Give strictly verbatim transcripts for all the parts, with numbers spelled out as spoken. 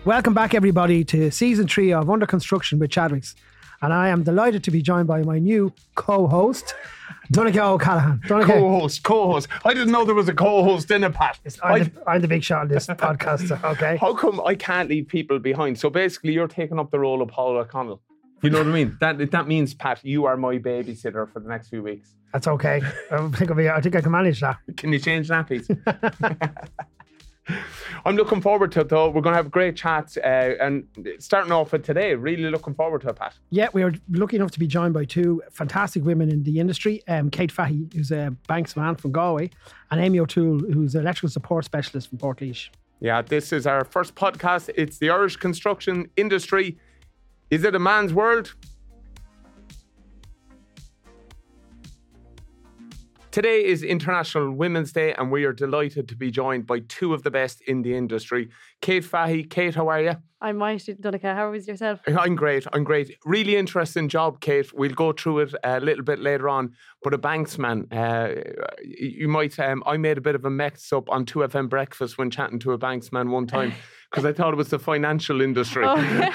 Welcome back, everybody, to season three of Under Construction with Chadwicks. And I am delighted to be joined by my new co-host, Donncha O'Callaghan. Donncha. Co-host, co-host. I didn't know there was a co-host in it, Pat. I'm, the, I'm the big shot in this podcast, so, okay? How come I can't leave people behind? So basically, you're taking up the role of Paul O'Connell. You know what I mean? That that means, Pat, you are my babysitter for the next few weeks. That's okay. I think, I'll be, I think I can manage that. Can you change nappies? I'm looking forward to it, though. We're going to have great chats, uh, and starting off with today, really looking forward to it, Pat. Yeah, we are lucky enough to be joined by two fantastic women in the industry. Um, Kate Fahey, who's a banksman from Galway, and Amy O'Toole, who's an electrical support specialist from Portlaoise. Yeah, this is our first podcast. It's the Irish construction industry. Is it a man's world? Today is International Women's Day, and we are delighted to be joined by two of the best in the industry. Kate Fahey. Kate, how are you? I'm mighty, Donncha. How was yourself? I'm great. I'm great. Really interesting job, Kate. We'll go through it a little bit later on. But a banksman, uh, you might. Um, I made a bit of a mess up on two F M breakfast when chatting to a banksman one time because I thought it was the financial industry. Oh.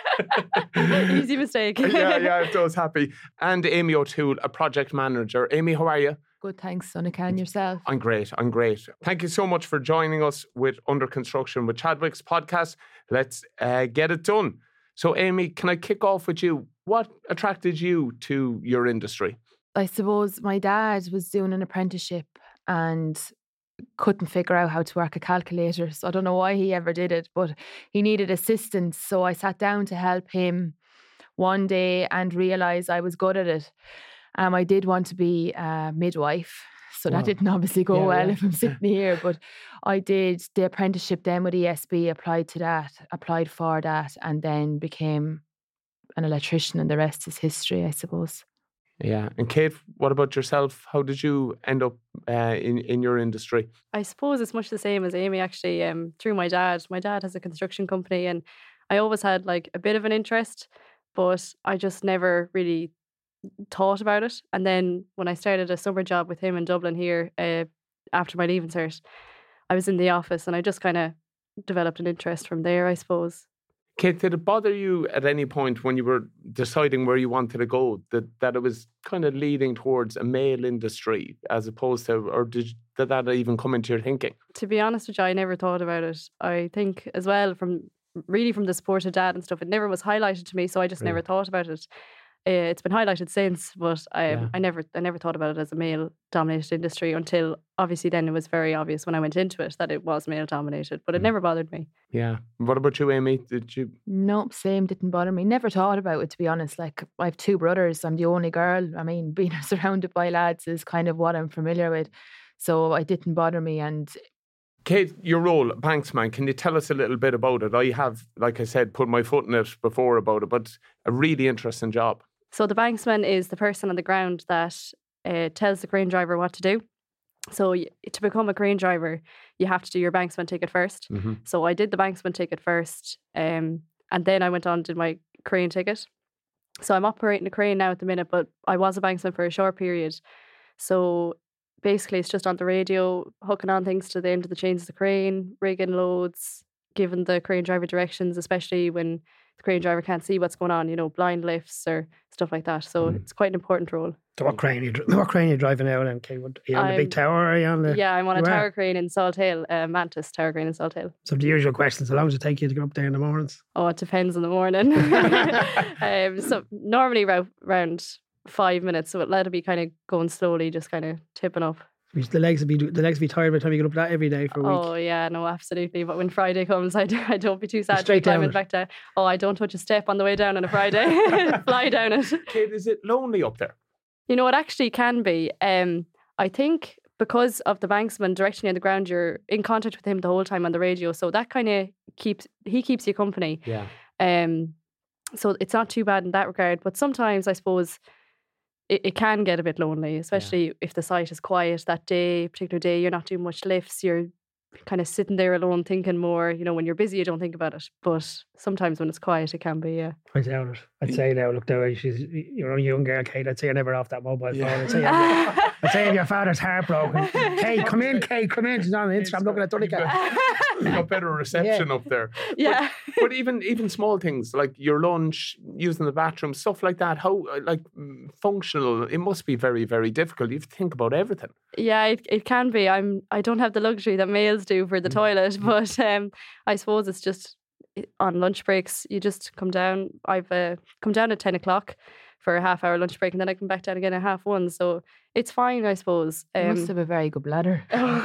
Easy mistake. yeah, yeah, I was happy. And Amy O'Toole, a project manager. Amy, how are you? Good, thanks, Donncha, and yourself? I'm great, I'm great. Thank you so much for joining us with Under Construction with Chadwicks podcast. Let's uh, get it done. So, Amy, can I kick off with you? What attracted you to your industry? I suppose my dad was doing an apprenticeship and couldn't figure out how to work a calculator. So I don't know why he ever did it, but he needed assistance. So I sat down to help him one day and realised I was good at it. Um, I did want to be a midwife, so wow. that didn't obviously go yeah, well yeah. if I'm sitting here, but I did the apprenticeship then with E S B, applied to that, applied for that, and then became an electrician, and the rest is history, I suppose. Yeah. And Kate, what about yourself? How did you end up uh, in, in your industry? I suppose it's much the same as Amy, actually, um, through my dad. My dad has a construction company, and I always had like a bit of an interest, but I just never really thought about it. And then when I started a summer job with him in Dublin here, uh, after my leaving cert, I was in the office and I just kind of developed an interest from there, I suppose. Kate, did it bother you at any point when you were deciding where you wanted to go that, that it was kind of leading towards a male industry as opposed to, or did, did that even come into your thinking? To be honest with you, I never thought about it. I think as well from really from the support of dad and stuff, it never was highlighted to me, so I just really? never thought about it. Uh, it's been highlighted since, but I yeah. I never I never thought about it as a male-dominated industry until obviously then it was very obvious when I went into it that it was male-dominated, but it mm. never bothered me. Yeah. What about you, Amy? Did you? Nope, same, didn't bother me. Never thought about it, to be honest. Like, I have two brothers. I'm the only girl. I mean, being surrounded by lads is kind of what I'm familiar with. So it didn't bother me. And Kate, your role, banksman, can you tell us a little bit about it? I have, like I said, put my foot in it before about it, but a really interesting job. So the banksman is the person on the ground that uh, tells the crane driver what to do. So y- to become a crane driver, you have to do your banksman ticket first. Mm-hmm. So I did the banksman ticket first, um, and then I went on and did my crane ticket. So I'm operating a crane now at the minute, but I was a banksman for a short period. So basically it's just on the radio, hooking on things to the end of the chains of the crane, rigging loads, giving the crane driver directions, especially when the crane driver can't see what's going on, you know, blind lifts or stuff like that. So mm. it's quite an important role. So what crane are you, what crane are you driving out in, Kate? Are you on I'm, the big tower or are you on the... Yeah, I'm on a tower are? crane in Salt Hill, uh, Mantis tower crane in Salt Hill. So the usual questions, how long does it take you to get up there in the mornings? Oh, it depends on the morning. um, so normally around, around five minutes, so let it be kind of going slowly, just kind of tipping up. The legs will be the legs will be tired by the time you get up that every day for a week. Oh yeah, no, absolutely. But when Friday comes, I, do, I don't be too sad. Straight down it. Back down. Oh, I don't touch a step on the way down on a Friday. Fly down it. Kate, is it lonely up there? You know, it actually can be. Um, I think because of the banksman directing you on the ground, you're in contact with him the whole time on the radio. So that kind of keeps he keeps you company. Yeah. Um. So it's not too bad in that regard. But sometimes I suppose It, it can get a bit lonely, especially yeah. if the site is quiet that day, particular day, you're not doing much lifts, you're kind of sitting there alone thinking more. You know, when you're busy, you don't think about it. But sometimes when it's quiet, it can be, yeah. I doubt it. I'd say now, look, the way she's, you're a young girl, Kate, I'd say you're never off that mobile phone. Yeah. I'd, say I'd say if your father's heartbroken. Kate, come in, Kate, come in. She's on Instagram looking at Donncha. You got better reception up there. Yeah. But, but even even small things like your lunch, using the bathroom, stuff like that, how like functional, it must be very, very difficult. You have to think about everything. Yeah, it, it can be. I'm I don't have the luxury that males do for the Mm. toilet, but um, I suppose it's just on lunch breaks, you just come down. I've uh, come down at ten o'clock for a half hour lunch break, and then I come back down again at half one. So it's fine, I suppose. You Um, must have a very good bladder.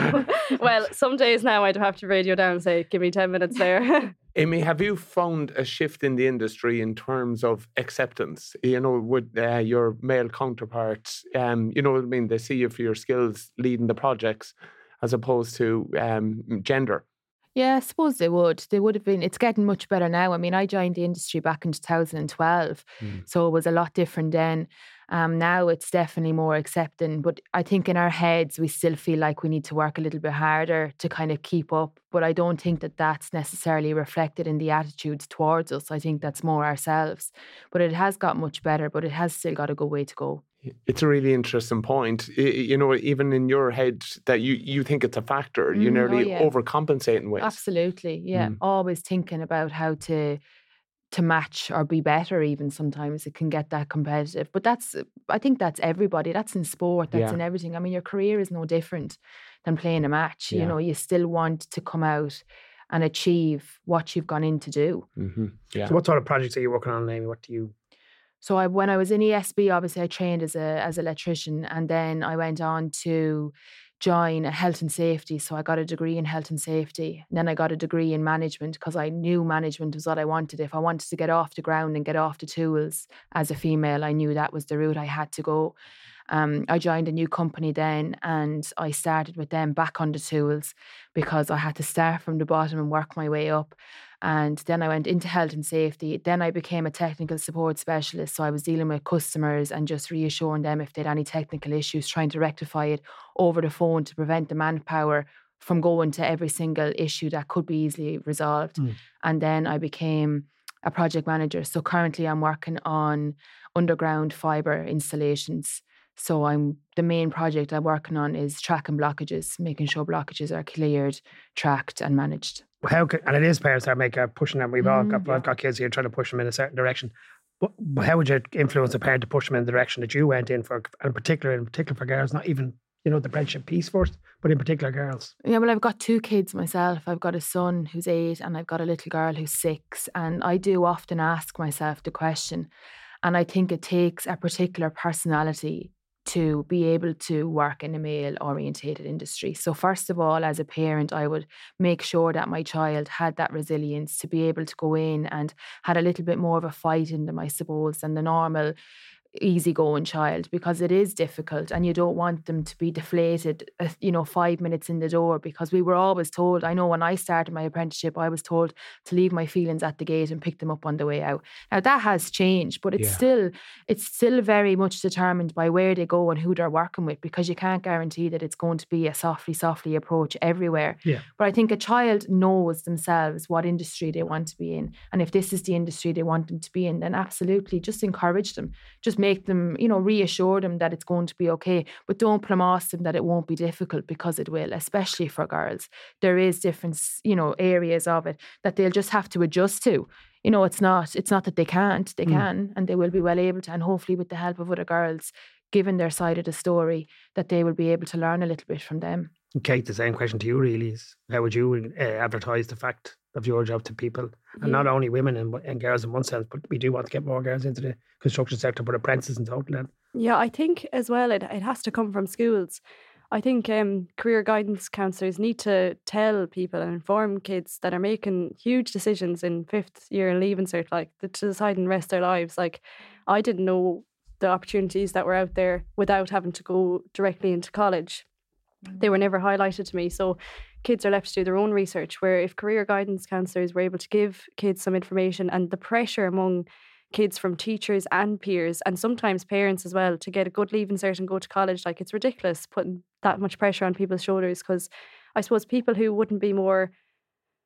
well, some days now I'd have to radio down and say, give me ten minutes there. Amy, have you found a shift in the industry in terms of acceptance? You know, with uh, your male counterparts, um, you know what I mean? They see you for your skills leading the projects as opposed to um, gender. Yeah, I suppose they would. They would have been. It's getting much better now. I mean, I joined the industry back in two thousand twelve, Mm. so it was a lot different then. Um, now it's definitely more accepting, but I think in our heads we still feel like we need to work a little bit harder to kind of keep up. But I don't think that that's necessarily reflected in the attitudes towards us. I think that's more ourselves. But it has got much better, but it has still got a good way to go. It's a really interesting point. I- You know, even in your head that you, you think it's a factor, you're Mm, oh, nearly yeah. overcompensating with. Absolutely, yeah. Mm. Always thinking about how to to match or be better. Even sometimes it can get that competitive. But that's, I think that's everybody. That's in sport. That's Yeah. in everything. I mean, your career is no different than playing a match. Yeah. You know, you still want to come out and achieve what you've gone in to do. Mm-hmm. Yeah. So what sort of projects are you working on, Amy? What do you... So I, when I was in E S B, obviously I trained as a as an electrician, and then I went on to join a health and safety. So I got a degree in health and safety. And then I got a degree in management because I knew management was what I wanted. If I wanted to get off the ground and get off the tools as a female, I knew that was the route I had to go. Um, I joined a new company then, and I started with them back on the tools because I had to start from the bottom and work my way up. And then I went into health and safety. Then I became a technical support specialist. So I was dealing with customers and just reassuring them if they had any technical issues, trying to rectify it over the phone to prevent the manpower from going to every single issue that could be easily resolved. Mm. And then I became a project manager. So currently I'm working on underground fibre installations. So I'm the main project I'm working on is tracking blockages, making sure blockages are cleared, tracked and managed. How can, and it is parents that make a pushing them. We've all got, Mm, yeah. I've got kids here trying to push them in a certain direction. But, but how would you influence a parent to push them in the direction that you went in for, and in particular, in particular for girls, not even, you know, the friendship piece first, but in particular girls? Yeah, well, I've got two kids myself. I've got a son who's eight and I've got a little girl who's six. And I do often ask myself the question, and I think it takes a particular personality to be able to work in a male orientated industry. So first of all, as a parent, I would make sure that my child had that resilience to be able to go in and had a little bit more of a fight in them, I suppose, than the normal easygoing child, because it is difficult and you don't want them to be deflated, uh, you know, five minutes in the door, because we were always told, I know when I started my apprenticeship, I was told to leave my feelings at the gate and pick them up on the way out. Now that has changed, but it's Yeah. still, it's still very much determined by where they go and who they're working with, because you can't guarantee that it's going to be a softly, softly approach everywhere. Yeah. But I think a child knows themselves what industry they want to be in. And if this is the industry they want them to be in, then absolutely just encourage them. Just make them, you know, reassure them that it's going to be okay. But don't promise them that it won't be difficult, because it will, especially for girls. There is different, you know, areas of it that they'll just have to adjust to. You know, it's not, it's not that they can't, they Mm. can, and they will be well able to. And hopefully with the help of other girls, given their side of the story, that they will be able to learn a little bit from them. Kate, the same question to you really is, how would you uh, advertise the fact of your job to people? And not only women and, and girls in one sense, but we do want to get more girls into the construction sector, but apprentices in total then. Yeah, I think as well it, it has to come from schools. I think um, career guidance counsellors need to tell people and inform kids that are making huge decisions in fifth year and leaving cert, like to decide and rest their lives. Like, I didn't know the opportunities that were out there without having to go directly into college. They were never highlighted to me. So kids are left to do their own research, where if career guidance counsellors were able to give kids some information, and the pressure among kids from teachers and peers, and sometimes parents as well, to get a good leaving cert and go to college, like, it's ridiculous putting that much pressure on people's shoulders, because I suppose people who wouldn't be more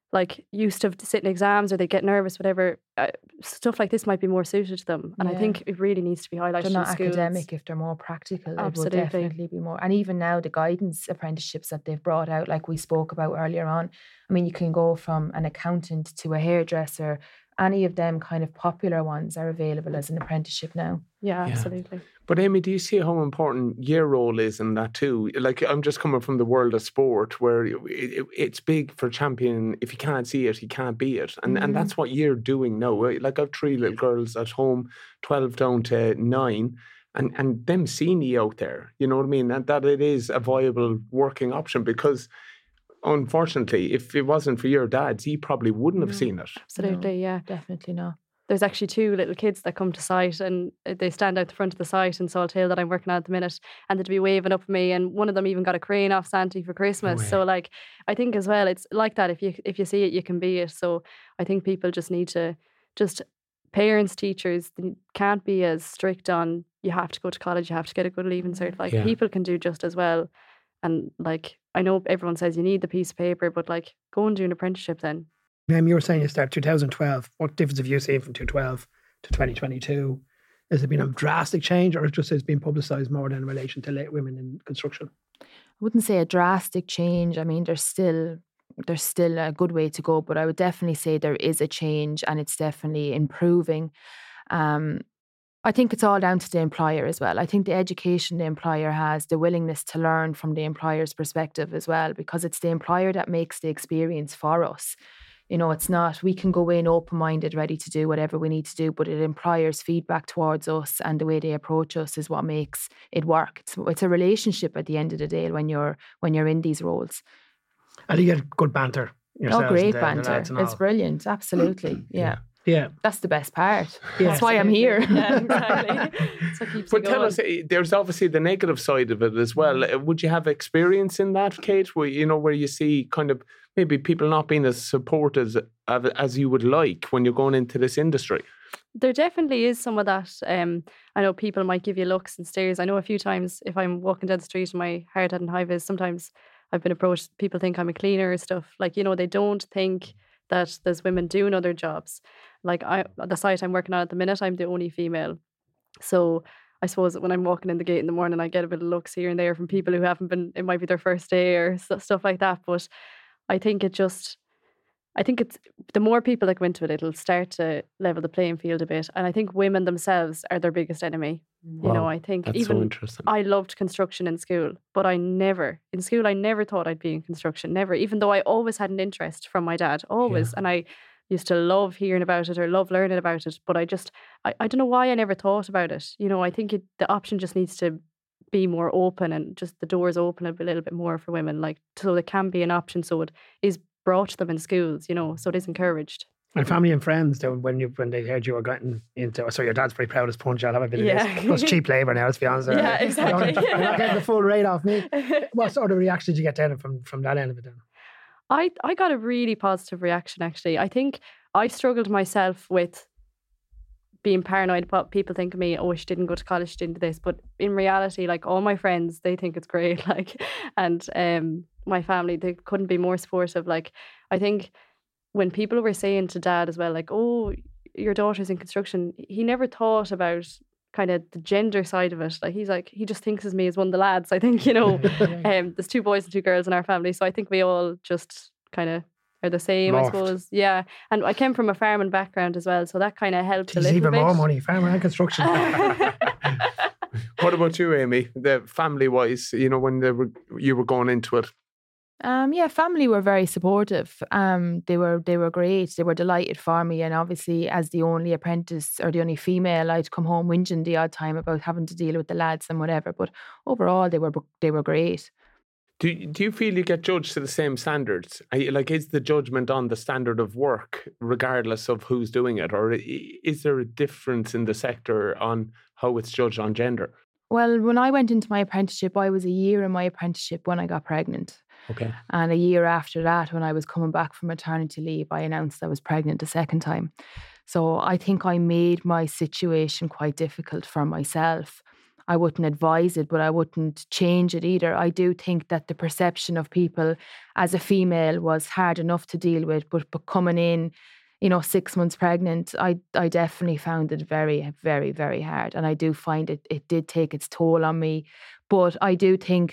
like used to sitting exams or they get nervous, whatever, uh, stuff like this might be more suited to them. And Yeah. I think it really needs to be highlighted They're not in schools. academic if they're more practical. It Absolutely. will definitely be more. And even now, the guidance apprenticeships that they've brought out, like we spoke about earlier on, I mean, you can go from an accountant to a hairdresser. Any of them kind of popular ones are available as an apprenticeship now. Yeah, Yeah. absolutely. But Amy, do you see how important your role is in that too? Like, I'm just coming from the world of sport where it, it, it's big for champion. If you can't see it, you can't be it. And Mhm. and that's what you're doing now. Like, I've three little girls at home, twelve down to nine, and, and them seeing you out there, you know what I mean? And that it is a viable working option, because unfortunately, if it wasn't for your dads, he probably wouldn't have No. seen it. Absolutely, yeah. Definitely not. There's actually two little kids that come to site and they stand out the front of the site in Salthill that I'm working at at the minute, and they'd be waving up at me, and one of them even got a crane off Santi for Christmas. Oh, yeah. So like, I think as well, it's like that. If you if you see it, you can be it. So I think people just need to, just parents, teachers, they can't be as strict on, you have to go to college, you have to get a good leaving cert. Like Yeah. people can do just as well. And like, I know everyone says you need the piece of paper, but like, go and do an apprenticeship then. Um, you were saying you started two thousand twelve. What difference have you seen from two thousand twelve to twenty twenty-two? Has there been a drastic change, or it just has been publicised more than in relation to late women in construction? I wouldn't say a drastic change. I mean, there's still there's still a good way to go, but I would definitely say there is a change, and it's definitely improving. Um, I think it's all down to the employer as well. I think the education the employer has, the willingness to learn from the employer's perspective as well, because it's the employer that makes the experience for us. You know, it's not, we can go in open-minded, ready to do whatever we need to do, but the employer's feedback towards us and the way they approach us is what makes it work. It's, it's a relationship at the end of the day when you're when you're in these roles. And you get good banter. Oh, yourselves great and the- the banter. lads and It's all. brilliant. Absolutely. Yeah. Yeah. That's the best part. Yeah. That's why I'm here. Yeah, exactly. So it keeps But you tell going. us, eh, there's obviously the negative side of it as well. Uh, Would you have experience in that, Kate, where, you know, where you see kind of maybe people not being as supportive as, as you would like when you're going into this industry? There definitely is some of that. Um, I know people might give you looks and stares. I know a few times if I'm walking down the street and my hard hat and high vis, sometimes I've been approached, people think I'm a cleaner or stuff. Like, you know, they don't think that there's women doing other jobs. Like I, the site I'm working on at the minute, I'm the only female. So I suppose that when I'm walking in the gate in the morning, I get a bit of looks here and there from people who haven't been, it might be their first day or st- stuff like that. But I think it just, I think it's, the more people that go into it, it'll start to level the playing field a bit. And I think women themselves are their biggest enemy. You know, Wow, I think That's even so interesting. I loved construction in school, but I never, in school, I never thought I'd be in construction, never, even though I always had an interest from my dad, always. And I used to love hearing about it or love learning about it, but I just, I, I don't know why I never thought about it. You know, I think it, the option just needs to be more open, and just the doors open a little bit more for women, like, so there can be an option, so it is brought to them in schools, you know, so it is encouraged. And family and friends, though, when you when they heard you were getting into, so your dad's very proud of his punch, I'll have a bit Yeah. of this. Plus cheap labour now, let's be honest. Yeah, Uh, exactly. You're not getting the full rate off me. What sort of reaction did you get then from, from that end of it then? I, I got a really positive reaction, actually. I think I struggled myself with being paranoid about people think of me, oh, she didn't go to college, she didn't do this. But in reality, like, all my friends, they think it's great. Like, and um, my family, they couldn't be more supportive. Like, I think when people were saying to dad as well, like, oh, your daughter's in construction, he never thought about kind of the gender side of it. Like, he's like, he just thinks of me as one of the lads, I think, you know. um, there's two boys and two girls in our family, so I think we all just kind of are the same, Morphed. I suppose. Yeah, and I came from a farming background as well, so that kind of helped a Jeez, little even bit. more money, farmer and construction. What about you, Amy? The family-wise, you know, when they were, you were going into it. Um, yeah, family were very supportive. Um, they were they were great. They were delighted for me, and obviously, as the only apprentice or the only female, I'd come home whinging the odd time about having to deal with the lads and whatever. But overall, they were they were great. Do do you feel you get judged to the same standards? Are you, like, is the judgment on the standard of work regardless of who's doing it, or is there a difference in the sector on how it's judged on gender? Well, when I went into my apprenticeship, I was a year in my apprenticeship when I got pregnant. Okay. And a year after that, when I was coming back from maternity leave, I announced I was pregnant a second time. So I think I made my situation quite difficult for myself. I wouldn't advise it, but I wouldn't change it either. I do think that the perception of people as a female was hard enough to deal with, but, but coming in, you know, six months pregnant, I I definitely found it very, very, very hard. And I do find it, it did take its toll on me. But I do think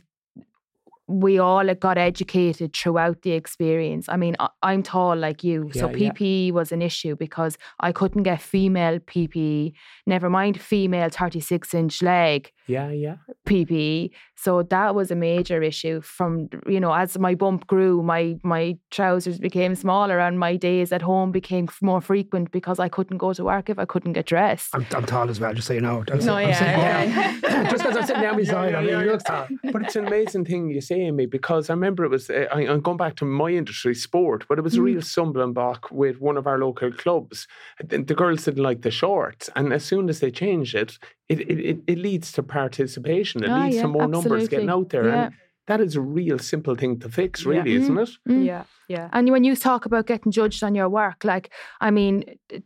we all got educated throughout the experience. I mean, I, I'm tall like you, Yeah, so P P E yeah. was an issue because I couldn't get female P P E, never mind female thirty-six inch leg Yeah, yeah. P P E. So that was a major issue. From, you know, as my bump grew, my my trousers became smaller and my days at home became more frequent because I couldn't go to work if I couldn't get dressed. I'm, I'm tall as well, just so you know. I'm, no, I'm yeah. sitting down. Just because I'm sitting down beside him, he looks tall. But it's an amazing thing you say, Amy, because I remember it was, uh, I, I'm going back to my industry, sport, but it was a real stumbling block with one of our local clubs. The, the girls didn't like the shorts, and as soon as they changed it, it it, it leads to participation. It Ah, leads yeah, to more absolutely. numbers getting out there. Yeah. And that is a real simple thing to fix, really, Yeah. isn't it? Mm. Yeah, yeah. And when you talk about getting judged on your work, like, I mean,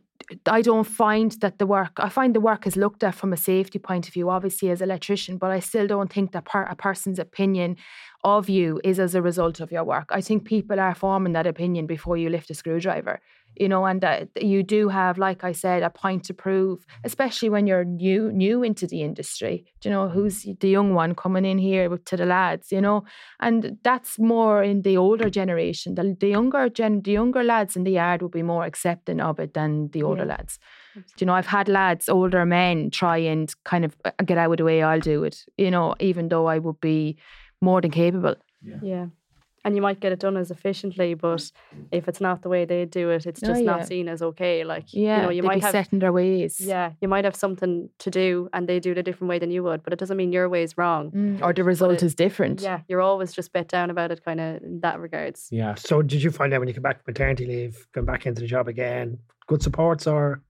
I don't find that the work, I find the work is looked at from a safety point of view, obviously as an electrician, but I still don't think that per, a person's opinion of you is as a result of your work. I think people are forming that opinion before you lift a screwdriver, you know, and uh, you do have, like I said, a point to prove, especially when you're new new into the industry. Do you know, who's the young one coming in here with, to the lads, you know? And that's more in the older generation. The, the younger gen, the younger lads in the yard will be more accepting of it than the older Yeah. lads. Do you know, I've had lads, older men, try and kind of get out of the way, I'll do it, you know, even though I would be more than capable. Yeah. And you might get it done as efficiently, but if it's not the way they do it, it's Oh, just yeah. not seen as okay. Like, Yeah, you know, you they'd might be have, set in their ways. yeah, you might have something to do and they do it a different way than you would, but it doesn't mean your way is wrong. Mm, or the result it- is different. Yeah, you're always just bit down about it, kind of in that regards. Yeah. So did you find out when you came back from maternity leave, going back into the job again, good supports, or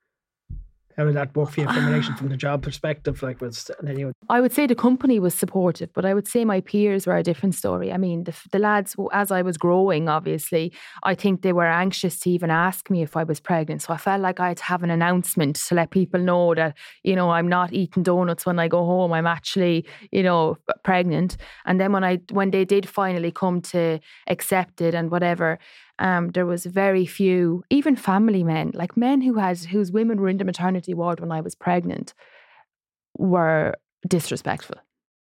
how did that work for you from relation from the job perspective? Like, was and then you I would say the company was supportive, but I would say my peers were a different story. I mean, the, the lads, as I was growing, obviously, I think they were anxious to even ask me if I was pregnant. So I felt like I had to have an announcement to let people know that, you know, I'm not eating donuts when I go home. I'm actually, you know, pregnant. And then when I when they did finally come to accept it and whatever, Um, there was very few, even family men, like men who had whose women were in the maternity ward when I was pregnant, were disrespectful.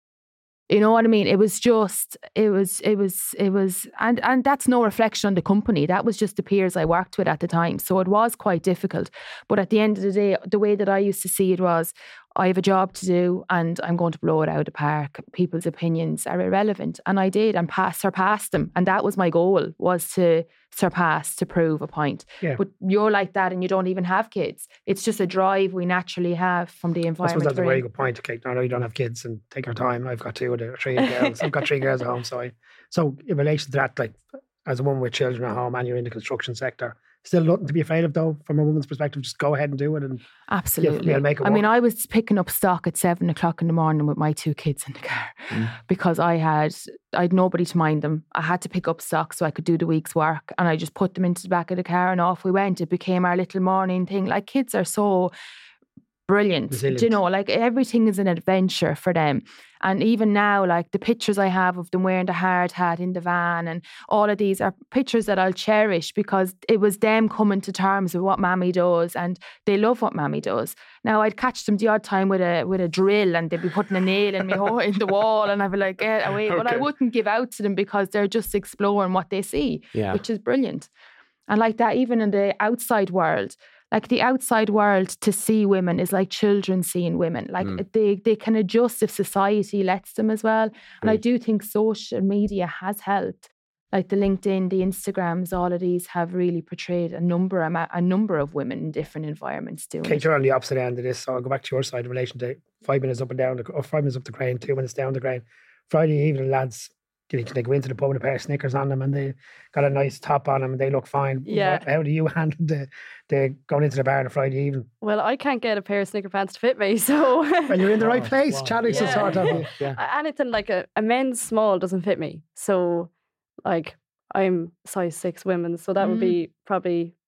You know what I mean? It was just, it was, it was, it was, and and that's no reflection on the company. That was just the peers I worked with at the time. So it was quite difficult. But at the end of the day, the way that I used to see it was, I have a job to do and I'm going to blow it out of the park. People's opinions are irrelevant. And I did, and pass, surpassed them. And that was my goal, was to surpass, to prove a point. Yeah. But you're like that and you don't even have kids. It's just a drive we naturally have from the I suppose environment that's a we're very in. good point. Okay, no, no, you don't have kids and take your time. I've got two of the three girls. I've got three girls at home. So, I, so in relation to that, like as a woman with children at home and you're in the construction sector, still nothing to be afraid of though, from a woman's perspective. Just go ahead and do it. And Absolutely. you'll make it I mean, work. I was picking up stock at seven o'clock in the morning with my two kids in the car Mm. because I had I had nobody to mind them. I had to pick up stock so I could do the week's work, and I just put them into the back of the car and off we went. It became our little morning thing. Like, kids are so brilliant. Resilient. Do you know, like everything is an adventure for them. And even now, like the pictures I have of them wearing the hard hat in the van and all of these are pictures that I'll cherish because it was them coming to terms with what Mammy does, and they love what Mammy does. Now I'd catch them the odd time with a with a drill and they'd be putting a nail in me hole in the wall and I'd be like, get away. But I Okay. wouldn't give out to them because they're just exploring what they see, Yeah. which is brilliant. And like that, even in the outside world, like the outside world to see women is like children seeing women. Like Mm. they, they can adjust if society lets them as well. And I Right. do think social media has helped. Like the LinkedIn, the Instagrams, all of these have really portrayed a number a, a number of women in different environments doing Kate, it. you're on the opposite end of this, so I'll go back to your side in relation to five minutes up and down, the, or five minutes up the crane, two minutes down the crane. Friday evening, lads, they, they go into the pub with a pair of Snickers on them and they got a nice top on them and they look fine. Yeah. How do you handle the, the going into the bar on a Friday evening? Well, I can't get a pair of Snicker pants to fit me, so Well, you're in the right Oh, place. wow. Chatting's Yeah. a sort of you. Yeah. anything like a, a men's small doesn't fit me. So, like, I'm size six women, so that would Mm. be probably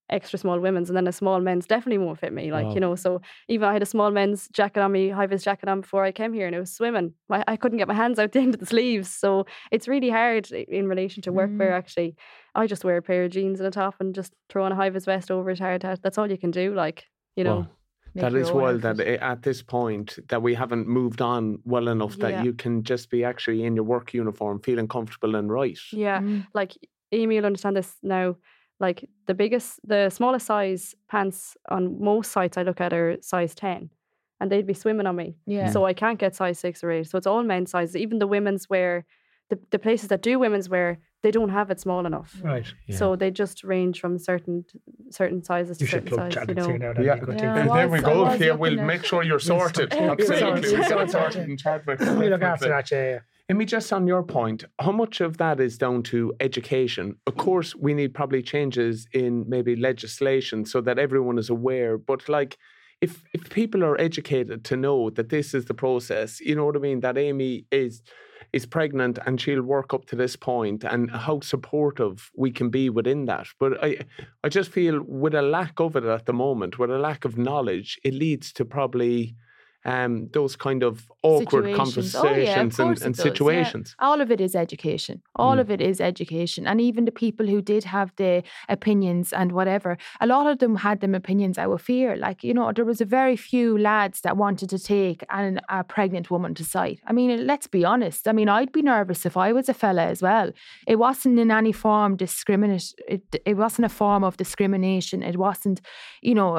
extra small women's, and then a small men's definitely won't fit me. Like, Wow. you know, so even I had a small men's jacket on me, high vis jacket on before I came here, and it was swimming. I, I couldn't get my hands out the end of the sleeves. So it's really hard in relation to workwear, Mm. actually. I just wear a pair of jeans and a top and just throw on a high vis vest over it. Hard, hard. That's all you can do. Like, you know. Wow. Make That your is own wild that outfit. i- at this point that we haven't moved on well enough that Yeah. you can just be actually in your work uniform feeling comfortable and right. Yeah. Mm. Like, Amy will understand this now. Like, the biggest, the smallest size pants on most sites I look at are size ten, and they'd be swimming on me. Yeah. So I can't get size six or eight. So it's all men's sizes. Even the women's wear, the, the places that do women's wear, they don't have it small enough. Right. Yeah. So they just range from certain certain sizes You to should certain plug sizes. You jackets here know. now. That'd Yeah. be a good Yeah, thing. I there we was- I go. was Yeah, looking we'll at- make sure you're Yes, sorted. sorted. Absolutely. Sorted, We'll get sorted, it sorted sorted. in Chadwick. We look after Definitely. that, yeah, yeah. Amy, just on your point, how much of that is down to education? Of course, we need probably changes in maybe legislation so that everyone is aware. But like, if if people are educated to know that this is the process, you know what I mean, that Amy is is pregnant and she'll work up to this point, and how supportive we can be within that. But I I just feel with a lack of it at the moment, with a lack of knowledge, it leads to probably um, those kind of awkward Situations. Oh, yeah, of conversations and, course it and does, yeah. situations. All of it is education. All Mm. of it is education. And even the people who did have the opinions and whatever, a lot of them had them opinions out of fear. Like, you know, there was a very few lads that wanted to take an, a pregnant woman to site. I mean, let's be honest. I mean, I'd be nervous if I was a fella as well. It wasn't in any form discriminate. It, it wasn't a form of discrimination. It wasn't, you know,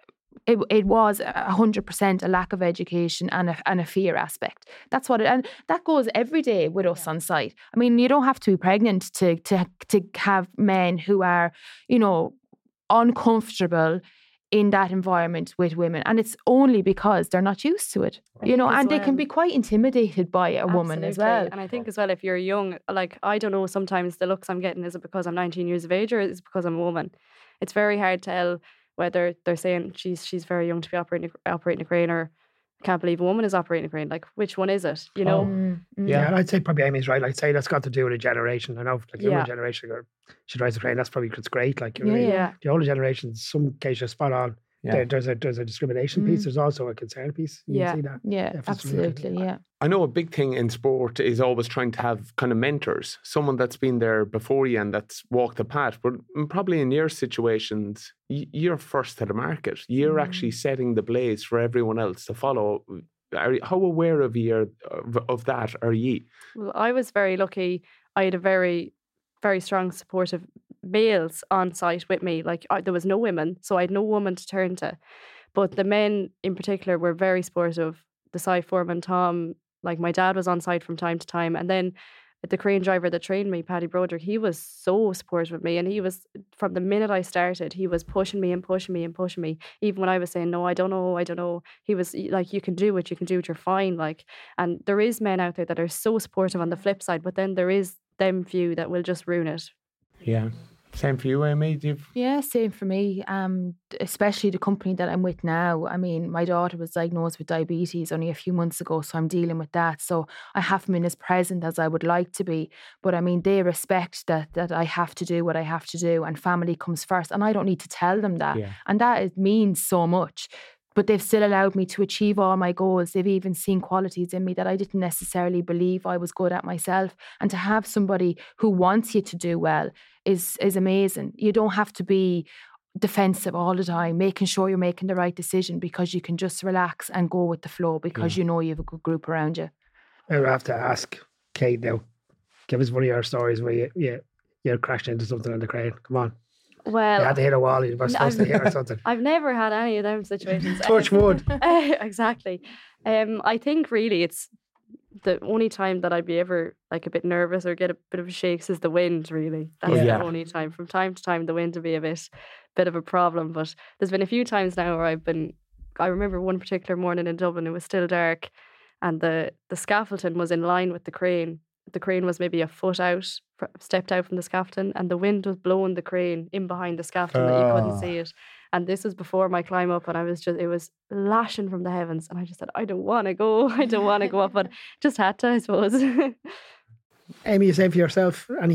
it it was a hundred percent a lack of education and a and a fear aspect. That's what it, and that goes every day with us on site. I mean, you don't have to be pregnant to to to have men who are, you know, uncomfortable in that environment with women, and it's only because they're not used to it, I you know, think as and they can well- be quite intimidated by a woman as Absolutely. well. And I think as well, if you're young, like, I don't know, sometimes the looks I'm getting, is it because I'm nineteen years of age or is it because I'm a woman? It's very hard to tell whether they're saying she's she's very young to be operating a- operating a crane, or I can't believe a woman is operating a crane. Like, which one is it? You know? Mm, mm. Yeah, and I'd say probably Amy's right. I'd say that's got to do with a generation. I know, like, younger Yeah. generation, go, she drives a crane. That's probably it's great. Like, you know, Yeah, what I mean? Yeah. The older generation, some cases, are spot on. Yeah. There, there's a there's a discrimination piece. Mm. There's also a concern piece. You Yeah. can see that. Yeah, Yeah, for some reason. absolutely. Yeah. I know a big thing in sport is always trying to have kind of mentors, someone that's been there before you and that's walked the path. But mm, probably in your situations, y- you're first to the market. You're Mm. actually setting the blaze for everyone else to follow. Are, how aware of you of, of that are ye? Well, I was very lucky. I had a very, very strong supportive males on site with me. Like, I, there was no women, so I had no woman to turn to. But the men in particular were very supportive. The site foreman, Tom, like, my dad was on site from time to time. And then the crane driver that trained me, Paddy Broderick, he was so supportive of me. And he was, from the minute I started, he was pushing me and pushing me and pushing me. Even when I was saying, no, I don't know, I don't know. He was like, you can do it, you can do it, you're fine. Like, and there is men out there that are so supportive on the flip side, but then there is them few that will just ruin it. Yeah. Same for you, Amy. Do you've... Yeah, same for me. Um, especially the company that I'm with now. I mean, my daughter was diagnosed with diabetes only a few months ago, so I'm dealing with that. So I haven't been as present as I would like to be. But I mean, they respect that that I have to do what I have to do, and family comes first. And I don't need to tell them that. Yeah. And that it means so much. But they've still allowed me to achieve all my goals. They've even seen qualities in me that I didn't necessarily believe I was good at myself. And to have somebody who wants you to do well is is amazing. You don't have to be defensive all the time, making sure you're making the right decision, because you can just relax and go with the flow because Yeah. you know you have a good group around you. I would have to ask Kate now. Give us one of your stories where you you, you crashed into something on the crane. Come on. Well, You had to hit a wall. You were supposed to I've- hit or something. I've never had any of them situations. Touch Um, wood. exactly. Um, I think really it's the only time that I'd be ever like a bit nervous or get a bit of a shakes is the wind. Really, that's Yeah. the only time. From time to time, the wind would be a bit, bit of a problem. But there's been a few times now where I've been. I remember one particular morning in Dublin. It was still dark, and the the scaffolding was in line with the crane. The crane was maybe a foot out, fr- stepped out from the scaffolding, and the wind was blowing the crane in behind the scaffolding that you couldn't Ah. see it. And this was before my climb up, and I was just, it was lashing from the heavens. And I just said, I don't want to go. I don't want to go up, but just had to, I suppose. Amy, you saying for yourself, any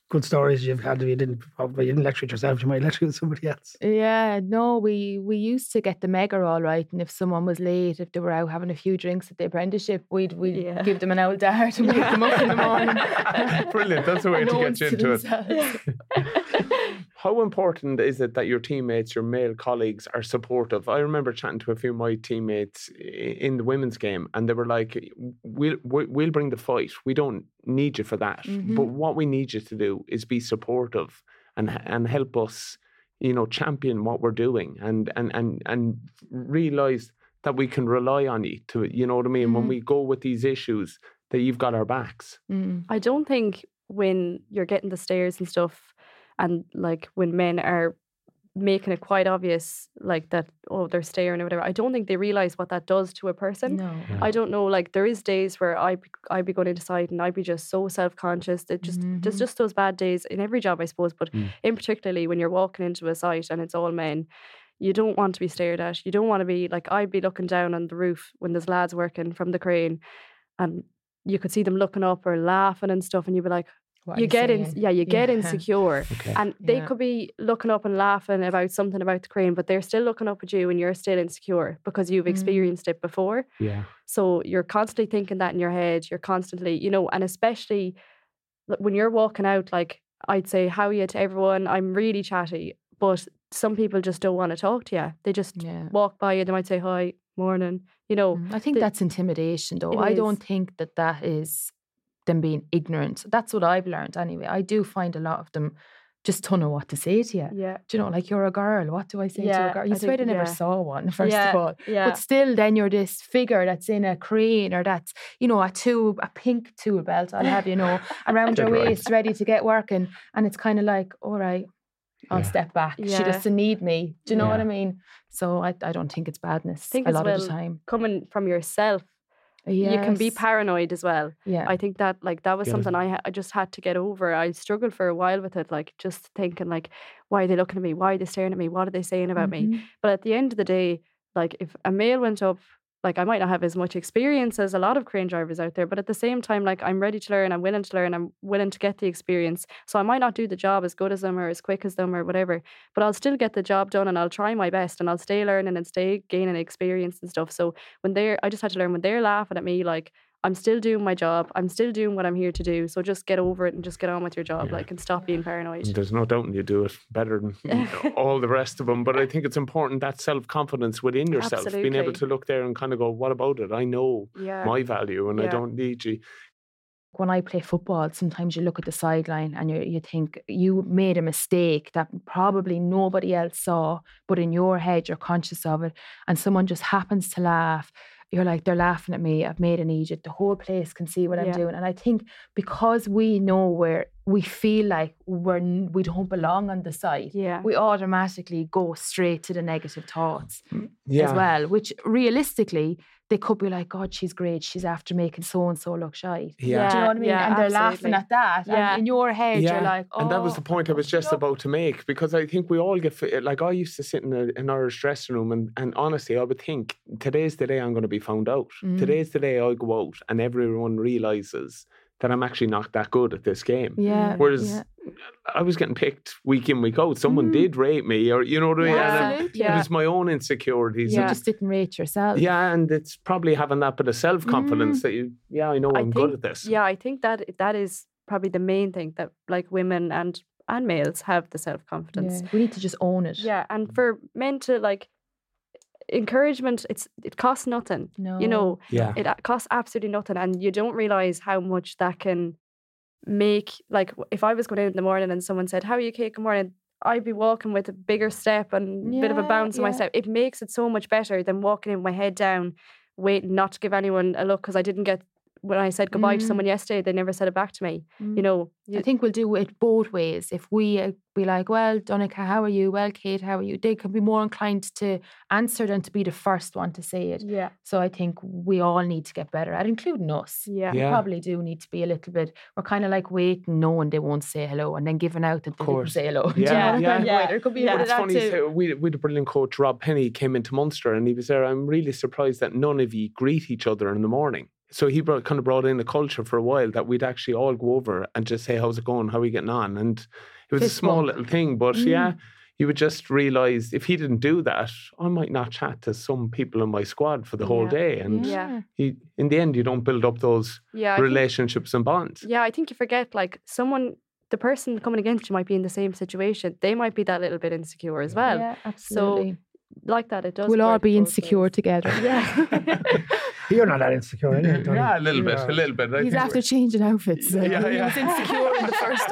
good stories you've had. You didn't probably you didn't lecture it yourself. You might lecture it with somebody else. Yeah, no, we we used to get the mega all right, and if someone was late, if they were out having a few drinks at the apprenticeship, we'd we'd Yeah. give them an old dart and wake them up in the morning. Brilliant. That's a way to Unbeknownst get you into it. themselves. How important is it that your teammates, your male colleagues, are supportive? I remember chatting to a few of my teammates i- in the women's game, and they were like, "We'll we'll we'll bring the fight. We don't need you for that. Mhm. But what we need you to do is be supportive and and help us, you know, champion what we're doing, and and and and realize that we can rely on you to, you know what I mean? When Mm. we go with these issues, that you've got our backs." Mm. I don't think when you're getting the stares and stuff, and like when men are making it quite obvious, like that, oh, they're staring or whatever, I don't think they realize what that does to a person. No. I don't know, like there is days where I be, I'd be going into site and I'd be just so self-conscious. It just there's Mhm. just those bad days in every job, I suppose, but Mm. in particularly when you're walking into a site and it's all men, you don't want to be stared at. You don't want to be like, I'd be looking down on the roof when there's lads working from the crane, and you could see them looking up or laughing and stuff, and you'd be like, What are you get in, saying? yeah, you get Yeah. insecure. Okay. And they Yeah. could be looking up and laughing about something about the crane, but they're still looking up at you and you're still insecure because you've Mm. experienced it before. Yeah. So you're constantly thinking that in your head. You're constantly, you know, and especially like, when you're walking out, like I'd say, how are you to everyone? I'm really chatty, but some people just don't want to talk to you. They just Yeah. walk by you. They might say, hi, morning, you know. Mm, I think the- that's intimidation, though. It I don't is. think that that is them being ignorant. That's what I've learned anyway. I do find a lot of them just don't know what to say to you. Yeah. Do you know, like, you're a girl. What do I say to Yeah, a girl? You I swear think- they never yeah. saw one, first yeah, of all. Yeah. But still, then you're this figure that's in a crane or that's, you know, a tool, a pink tool belt, I'll have you know, around your Good right. waist, ready to get working. And it's kind of like, all right, I'll Yeah. step back. She Yeah. doesn't need me. Do you know what Yeah. I mean? So I, I don't think it's badness think a as lot of well, the time. coming from yourself, you can be Yes. paranoid as well. Yeah. I think that like that was Yeah. something I ha- I just had to get over. I struggled for a while with it, like just thinking like, why are they looking at me? Why are they staring at me? What are they saying about me? Mhm. But at the end of the day, like if a male went up, like I might not have as much experience as a lot of crane drivers out there, but at the same time, like I'm ready to learn, I'm willing to learn, I'm willing to get the experience. So I might not do the job as good as them or as quick as them or whatever, but I'll still get the job done and I'll try my best and I'll stay learning and stay gaining experience and stuff. So when they're, I just had to learn when they're laughing at me, like I'm still doing my job, I'm still doing what I'm here to do. So just get over it and just get on with your job, Yeah. like, and stop being paranoid. There's no doubting you do it better than all the rest of them. But I think it's important that self-confidence within yourself, being able Absolutely. to look there and kind of go, what about it? I know Yeah. my value and I Yeah. don't need you. When I play football, sometimes you look at the sideline and you you think you made a mistake that probably nobody else saw, but in your head you're conscious of it, and someone just happens to laugh. You're like, they're laughing at me. I've made an idiot. The whole place can see what I'm Yeah. doing. And I think because we know where we feel like we're n- we don't belong on the site, Yeah. we automatically go straight to the negative thoughts Yeah. as well. Which realistically, they could be like, God, she's great. She's after making so and so look shy. Yeah. Do you know what I mean? Yeah, and they're absolutely. laughing at that. Yeah. And in your head, Yeah, you're like, oh. and that was the point I was just no. about to make, because I think we all get fi- like I used to sit in a, an Irish dressing room and, and honestly I would think today's the day I'm going to be found out. Mm. Today's the day I go out and everyone realizes that I'm actually not that good at this game. Yeah. Whereas yeah. I was getting picked week in, week out. Someone Mm. did rate me, or you know what I mean? Yeah, And absolutely. it, it Yeah. was my own insecurities. You Yeah. just didn't rate yourself. Yeah, and it's probably having that bit of self confidence Mm. that you, yeah, I know I I'm think, good at this. Yeah, I think that that is probably the main thing, that like women and and males have the self confidence. Yeah. We need to just own it. Yeah, and for men to like encouragement, it's it costs nothing. No. You know, Yeah. it a- costs absolutely nothing, and you don't realize how much that can make. Like if I was going in in the morning and someone said, "How are you, Kate? Good morning," I'd be walking with a bigger step and a bit of a Yeah, bounce in my yeah. step. It makes it so much better than walking in with my head down, waiting not to give anyone a look, because I didn't get, when I said goodbye to Mm. someone yesterday, they never said it back to me. Mm. You know, I you, think we'll do it both ways. If we uh, be like, well, Donncha, how are you? Well, Kate, how are you? They can be more inclined to answer than to be the first one to say it. yeah, So I think we all need to get better at it, including us. yeah, Yeah. We probably do need to be a little bit, we're kind of like waiting, knowing they won't say hello, and then giving out that they didn't course. say hello. Do you Yeah, know what yeah. I mean? Yeah. There could be Yeah. a bit It's of that funny, too. so we, we had a brilliant coach, Rob Penny, came into Munster and he was there. I'm really surprised that none of you greet each other in the morning. so he brought, kind of brought in a culture for a while that we'd actually all go over and just say, how's it going? How are we getting on? And it was Fist a small bump. little thing, but Mm. yeah, you would just realise if he didn't do that, I might not chat to some people in my squad for the whole Yeah. day. And Yeah. you, in the end, you don't build up those Yeah, I think, relationships and bonds. yeah, I think you forget like someone, the person coming against you might be in the same situation. They might be that little bit insecure as well. Yeah, absolutely. Like that, it does. We'll all work be both insecure ways. together. Yeah. You're not that insecure, are you, Donny? Yeah, a little bit, Yeah. a little bit. I He's think after changing outfits. Yeah, Like, yeah, He yeah. was insecure in the first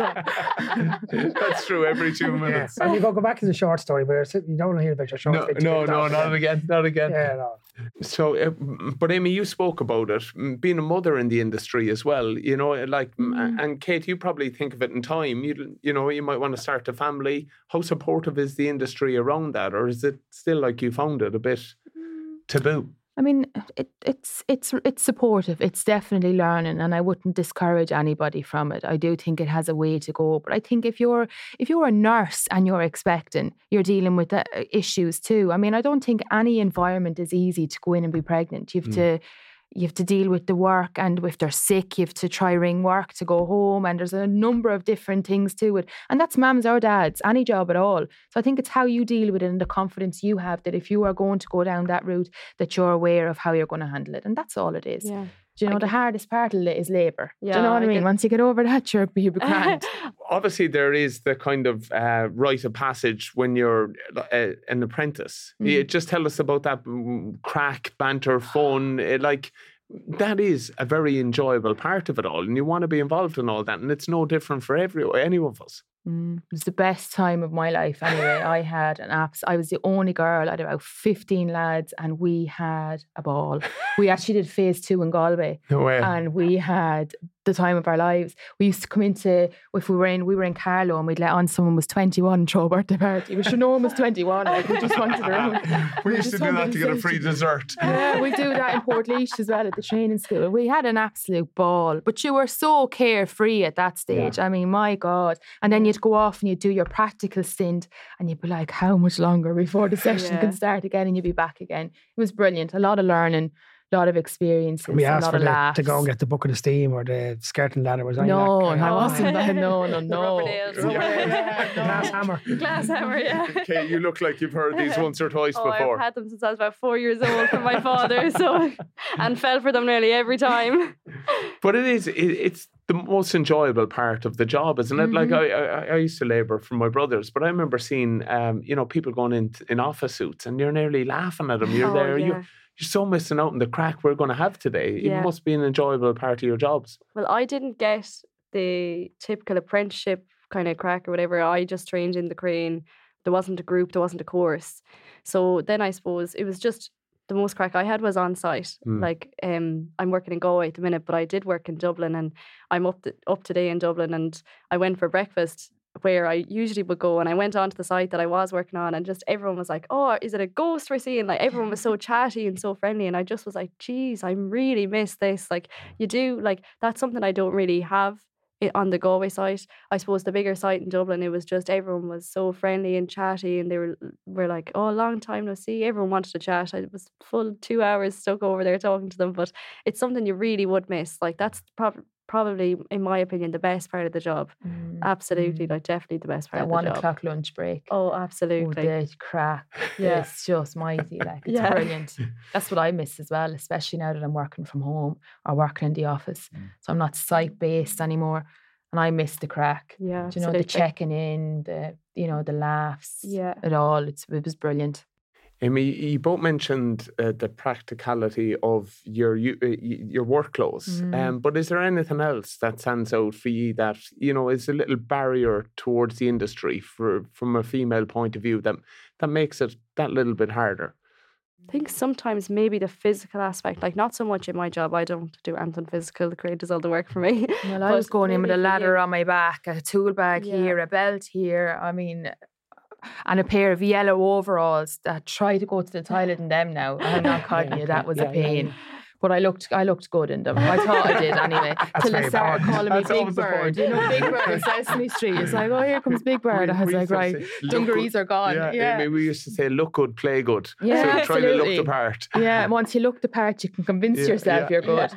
one. That's true, every two Yeah. minutes. And you go, go back to the short story, but you don't want to hear about your short No, story. no, no, not again, not again. Yeah, no. So, uh, but Amy, you spoke about it, mm, being a mother in the industry as well, you know, like, mm. Mm. and Kate, you probably think of it in time, you, you know, you might want to start a family. How supportive is the industry around that? Or is it still like you found it a bit taboo? I mean, it, it's it's it's supportive. It's definitely learning, and I wouldn't discourage anybody from it. I do think it has a way to go, but I think if you're if you're a nurse and you're expecting, you're dealing with the issues too. I mean, I don't think any environment is easy to go in and be pregnant. You have Mm. to you have to deal with the work, and if they're sick, you have to try ring work to go home, and there's a number of different things to it. And that's mums or dads, any job at all. So I think it's how you deal with it and the confidence you have that if you are going to go down that route, that you're aware of how you're going to handle it. And that's all it is. Yeah. Do you know, I the get- hardest part of it is labour. Do Yeah, you know what I I mean? get- Once you get over that, you're, you'll be grand. Obviously, there is the kind of uh, rite of passage when you're uh, an apprentice. Mm. You just tell us about that mm, crack, banter, fun. uh, like, that is a very enjoyable part of it all, and you want to be involved in all that. And it's no different for every any of us. Mm, it was the best time of my life anyway. I had an apps. I was the only girl. I had about fifteen lads, and we had a ball. We actually did phase two in Galway, No way. and we had the time of our lives. We used to come into, if we were in, we were in Carlow, and we'd let on someone was twenty-one and throw a birthday party. We should know one was twenty-one. Like, we just wanted around. we used to just do that to get a wanted free dessert. Yeah, we do that in Portlaoise as well at the training school. We had an absolute ball, but you were so carefree at that stage. I mean, my God. And then you'd go off and you'd do your practical stint, and you'd be like, how much longer before the session Yeah. can start again, and you'd be back again. It was brilliant. A lot of learning, a lot of experiences, We a asked lot for of the, laughs. to go and get the bucket of steam or the skirting ladder. Was any of No, that kind I of- wasn't. that. No, no, The no. rubber nails. Yeah. Yeah, glass hammer. Glass hammer, yeah. Okay, you look like you've heard these once or twice Oh, before. I've had them since I was about four years old from my father, so and fell for them nearly every time. But it is, it, it's the most enjoyable part of the job, isn't it? Like, I, I, I used to labour for my brothers, but I remember seeing, um, you know, people going in in office suits, and you're nearly laughing at them. You're Oh, there, yeah. you're, you're so missing out on the crack we're going to have today. Yeah. It must be an enjoyable part of your jobs. Well, I didn't get the typical apprenticeship kind of crack or whatever. I just trained in the crane. There wasn't a group, there wasn't a course. So then I suppose it was just the most crack I had was on site. Mm. Like, um, I'm working in Galway at the minute, but I did work in Dublin, and I'm up to, up today in Dublin, and I went for breakfast where I usually would go, and I went onto the site that I was working on, and just everyone was like, oh, is it a ghost we're seeing? Like, everyone was so chatty and so friendly, and I just was like, geez, I really miss this. Like, you do, like, that's something I don't really have i- on the Galway site. I suppose the bigger site in Dublin, it was just everyone was so friendly and chatty, and they were were like, oh, long time no see. Everyone wanted to chat. I was full two hours stuck over there talking to them, but it's something you really would miss. Like, that's prob- probably, in my opinion, the best part of the job. Mm, Absolutely, mm. like definitely the best part That of the one job. o'clock lunch break. Oh, Oh, absolutely. the crack. Yeah. It's just mighty. Like, it's Yeah. brilliant. That's what I miss as well, especially now that I'm working from home or working in the office. So I'm not site based anymore. And I miss the crack. Yeah, Do you know, the absolutely. checking in, the you know, the laughs, Yeah. it all. It's it was brilliant. Amy, you both mentioned uh, the practicality of your you- uh, y- your work clothes, Mm. um, but is there anything else that stands out for you that, you know, is a little barrier towards the industry for from a female point of view that that makes it that little bit harder? I think sometimes maybe the physical aspect, like not so much in my job. I don't do anything physical. The crane does all the work for me. Well, I But was going in with a maybe for ladder you- on my back, a tool bag Yeah. here, a belt here. I mean, and a pair of yellow overalls that try to go to the toilet in them now. I'm not kidding Yeah, you, that okay. was Yeah, a yeah, pain. yeah. But I looked, I looked good in them. I thought I did anyway. Till they very started important. calling me That's Big always the Bird. point. You know, Big Bird in Sesame Street. It's like, oh, here comes Big Bird. I was We- we like, used to right, say, look dungarees good. are gone. Yeah, Yeah, Amy, we used to say, look good, play good. Yeah, so try to look absolutely. the part. yeah. Once you look the part, you can convince Yeah, yourself yeah, you're good.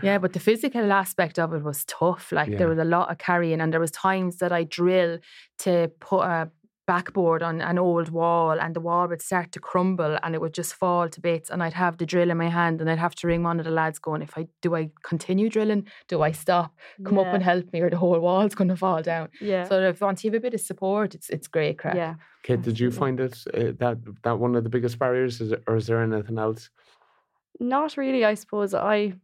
Yeah, but the physical aspect of it was tough. Like Yeah. there was a lot of carrying, and there was times that I drill to put a backboard on an old wall, and the wall would start to crumble and it would just fall to bits, and I'd have the drill in my hand and I'd have to ring one of the lads going, if I do I continue drilling, do I stop, come up Yeah. and help me, or the whole wall's going to fall down. Yeah. So if once you have a bit of support, it's it's great crack. Yeah. Kate, did you Absolutely. find it uh, that that one of the biggest barriers, is it, or is there anything else? Not really, I suppose. I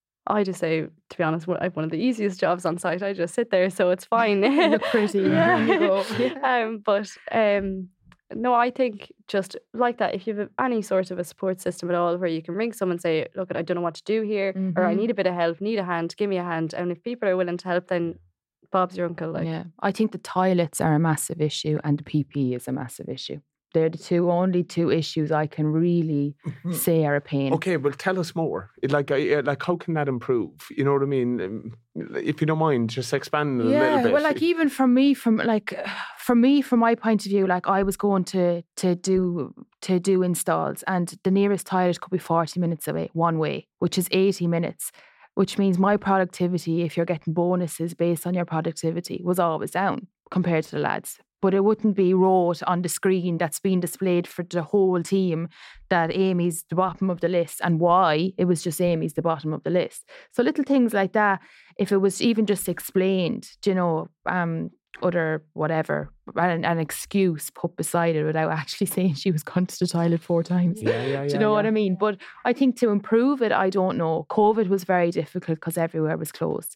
I just say, to be honest, I have one of the easiest jobs on site. I just sit there, so it's fine. You look pretty. Yeah. There you go. Yeah. Um, but um, no, I think just like that, if you have any sort of a support system at all where you can ring someone and say, look, I don't know what to do here, or I Mhm. need a bit of help, need a hand, give me a hand. And if people are willing to help, then Bob's your uncle. Like, Yeah, I think the toilets are a massive issue and the P P E is a massive issue. They're the two only two issues I can really say are a pain. Okay, well, tell us more. It- Like, uh, like, how can that improve? You know what I mean? Um, If you don't mind, just expand a little Yeah, bit. well, like even from me, from like from me, from my point of view, like I was going to to do to do installs, and the nearest toilet could be forty minutes away one way, which is eighty minutes. Which means my productivity, if you're getting bonuses based on your productivity, was always down compared to the lads. But it wouldn't be wrote on the screen that's being displayed for the whole team that Amy's the bottom of the list, and why it was just Amy's the bottom of the list. So little things like that, if it was even just explained, you know, um, other whatever, an, an excuse put beside it without actually saying she was gone to the toilet four times. Yeah, yeah, Do you yeah, know what yeah. I mean? But I think to improve it, I don't know. COVID was very difficult because everywhere was closed.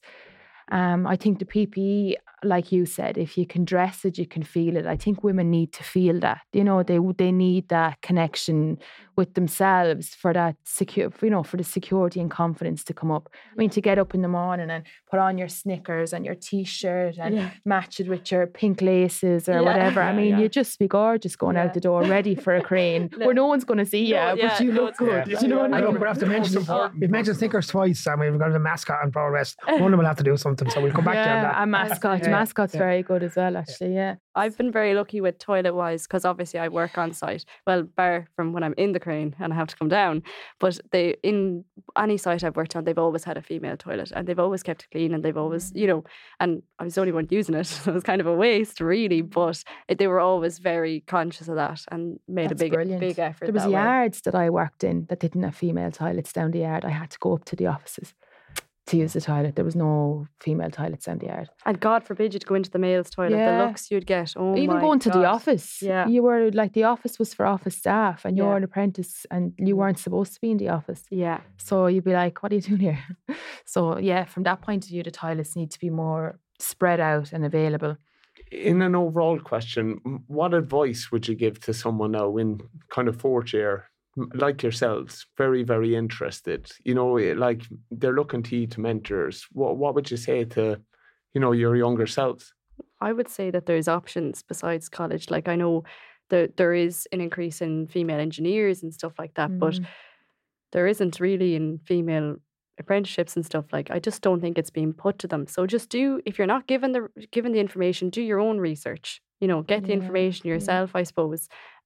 Um, I think the P P E, like you said, if you can dress it, you can feel it. I think women need to feel that. You know, they they need that connection with themselves for that secure, you know, for the security and confidence to come up. I mean, to get up in the morning and put on your Snickers and your t-shirt and Yeah. match it with your pink laces or Yeah. whatever. I Yeah, mean, yeah. you'd just be gorgeous going Yeah. out the door, ready for a crane, No. where no one's going to see you, No, but yeah, you no look one's good. gonna- Do you know yeah, what yeah, I I know mean? we'll have to mention Most them. important We've mentioned Snickers twice, and we've got the mascot and Pro Rest. One of them will have to do something, so we'll come back to you on Yeah, that. a mascot. Yeah, Mascot's yeah. very good as well, actually. Yeah. I've been very lucky with toilet wise because obviously I work on site. Well, bar from when I'm in the crane and I have to come down. But they in any site I've worked on, they've always had a female toilet and they've always kept it clean and they've always, you know, and I was the only one using it, so it was kind of a waste really. But it, they were always very conscious of that and made That's a big brilliant. big effort. There was that way. yards that I worked in that didn't have female toilets down the yard. I had to go up to the offices to use the toilet. There was no female toilets down the yard. And God forbid you to go into the male's toilet. Yeah. The looks you'd get. Oh Even my going to the God. office, Yeah. you were like, the office was for office staff and you're Yeah. an apprentice and you weren't supposed to be in the office. Yeah. So you'd be like, what are you doing here? So yeah, from that point of view, the toilets need to be more spread out and available. In an overall question, m- what advice would you give to someone now in kind of fourth year, m- like yourselves, very, very interested? You know, eh, like they're looking to you to mentors. What What would you say to, you know, your younger selves? I would say that there's options besides college. Like I know that there is an increase in female engineers and stuff like that, but Mm. there isn't really in female apprenticeships and stuff. Like I just don't think it's being put to them. So just do, if you're not given the given the information, do your own research. You know, get the Yeah, information yeah. yourself, I suppose.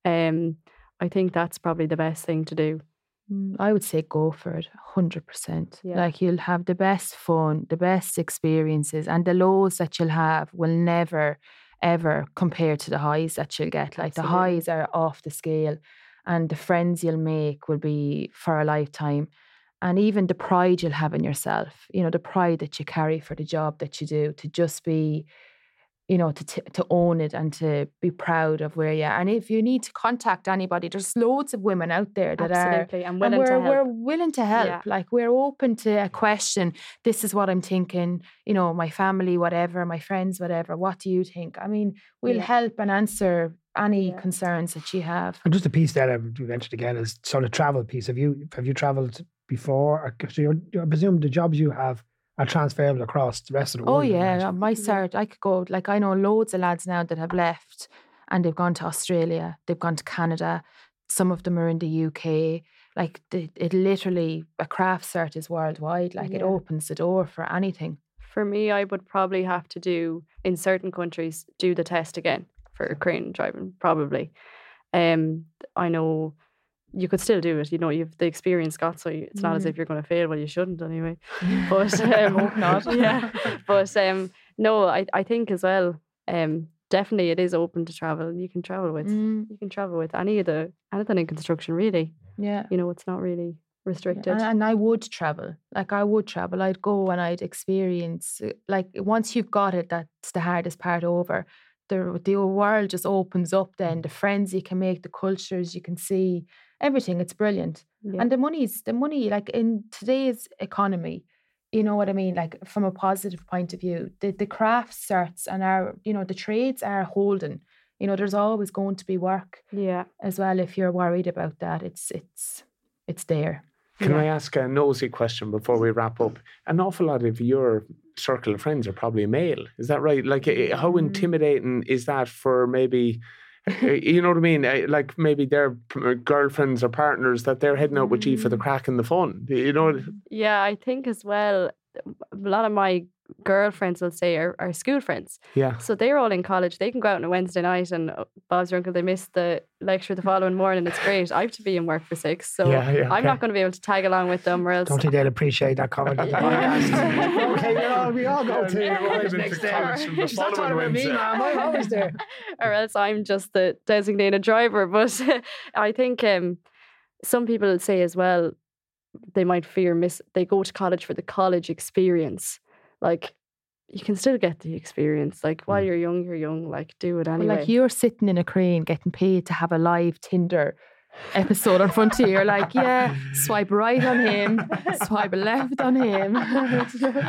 Um I think that's probably the best thing to do. Mm, I would say go for it, one hundred percent. Yeah. Like you'll have the best fun, the best experiences, and the lows that you'll have will never, ever compare to the highs that you'll get. Like the Absolutely. highs are off the scale, and the friends you'll make will be for a lifetime. And even the pride you'll have in yourself, you know, the pride that you carry for the job that you do, to just be, you know, to t- to own it and to be proud of where you are. And if you need to contact anybody, there's loads of women out there that are Absolutely. And and willing we're, to we're help. willing to help. Yeah. Like we're open to a question. This is what I'm thinking. You know, my family, whatever, my friends, whatever. What do you think? I mean, we'll Yeah. help and answer any Yeah. concerns that you have. And just a piece that you mentioned again is sort of travel piece. Have you have you travelled before? Or- So you're, you I presume the jobs you have are transferable across the rest of the Oh world. I yeah, imagine. my cert, I could go. Like I know loads of lads now that have left, and they've gone to Australia, they've gone to Canada. Some of them are in the U K. Like the, it literally, a craft cert is worldwide. Like it Yeah. opens the door for anything. For me, I would probably have to do, in certain countries, do the test again for crane driving, probably. Um, I know you could still do it. You know, you've the experience got, so it's not Mm. as if you're going to fail. Well, you shouldn't anyway. But um, hope not. Yeah. But um, no, I, I think as well, um, definitely it is open to travel. You can travel with Mm, you can travel with any of the anything in construction really. yeah. You know, it's not really Yeah, restricted. And, and I would travel. Like I would travel. I'd go and I'd experience. uh, Like once you've got it, that's the hardest part over. The the world just opens up. Then the friends you can make, the cultures you can see, everything. It's brilliant. Yeah. And the money's the money. Like in today's economy, you know what I mean. Like from a positive point of view, the the craft certs and our you know the trades are holding. You know, there's always going to be work Yeah. as well. If you're worried about that, it's it's it's there. Can Yeah. I ask a nosy question before we wrap up? An awful lot of your circle of friends are probably male. Is that right? Like, eh, how Mm. intimidating is that for maybe, eh, you know what I mean? Eh, Like maybe their p- girlfriends or partners that they're heading out with you for the Mm. crack and the fun. You know? Yeah, I think as well, a lot of my girlfriends, will say, are, are school friends. Yeah. So they're all in college. They can go out on a Wednesday night and uh, Bob's your uncle, they miss the lecture the following morning. It's great. I have to be in work for six. So Yeah, yeah, I'm okay. not going to be able to tag along with them or else. Don't think they'll appreciate that comment on the podcast. Okay, we all, we all go to Yeah, college yeah, next yeah. day. College from the She's not following talking about me, Wednesday. ma'am. I'm always there. Or else I'm just the designated driver. But I think um, some people say as well, they might fear miss. They go to college for the college experience. Like, you can still get the experience. Like, while Mm. you're young, you're young. Like, do it Well, anyway. like you're sitting in a crane getting paid to have a live Tinder episode in front of you. You're like, yeah, swipe right on him, swipe left on him. And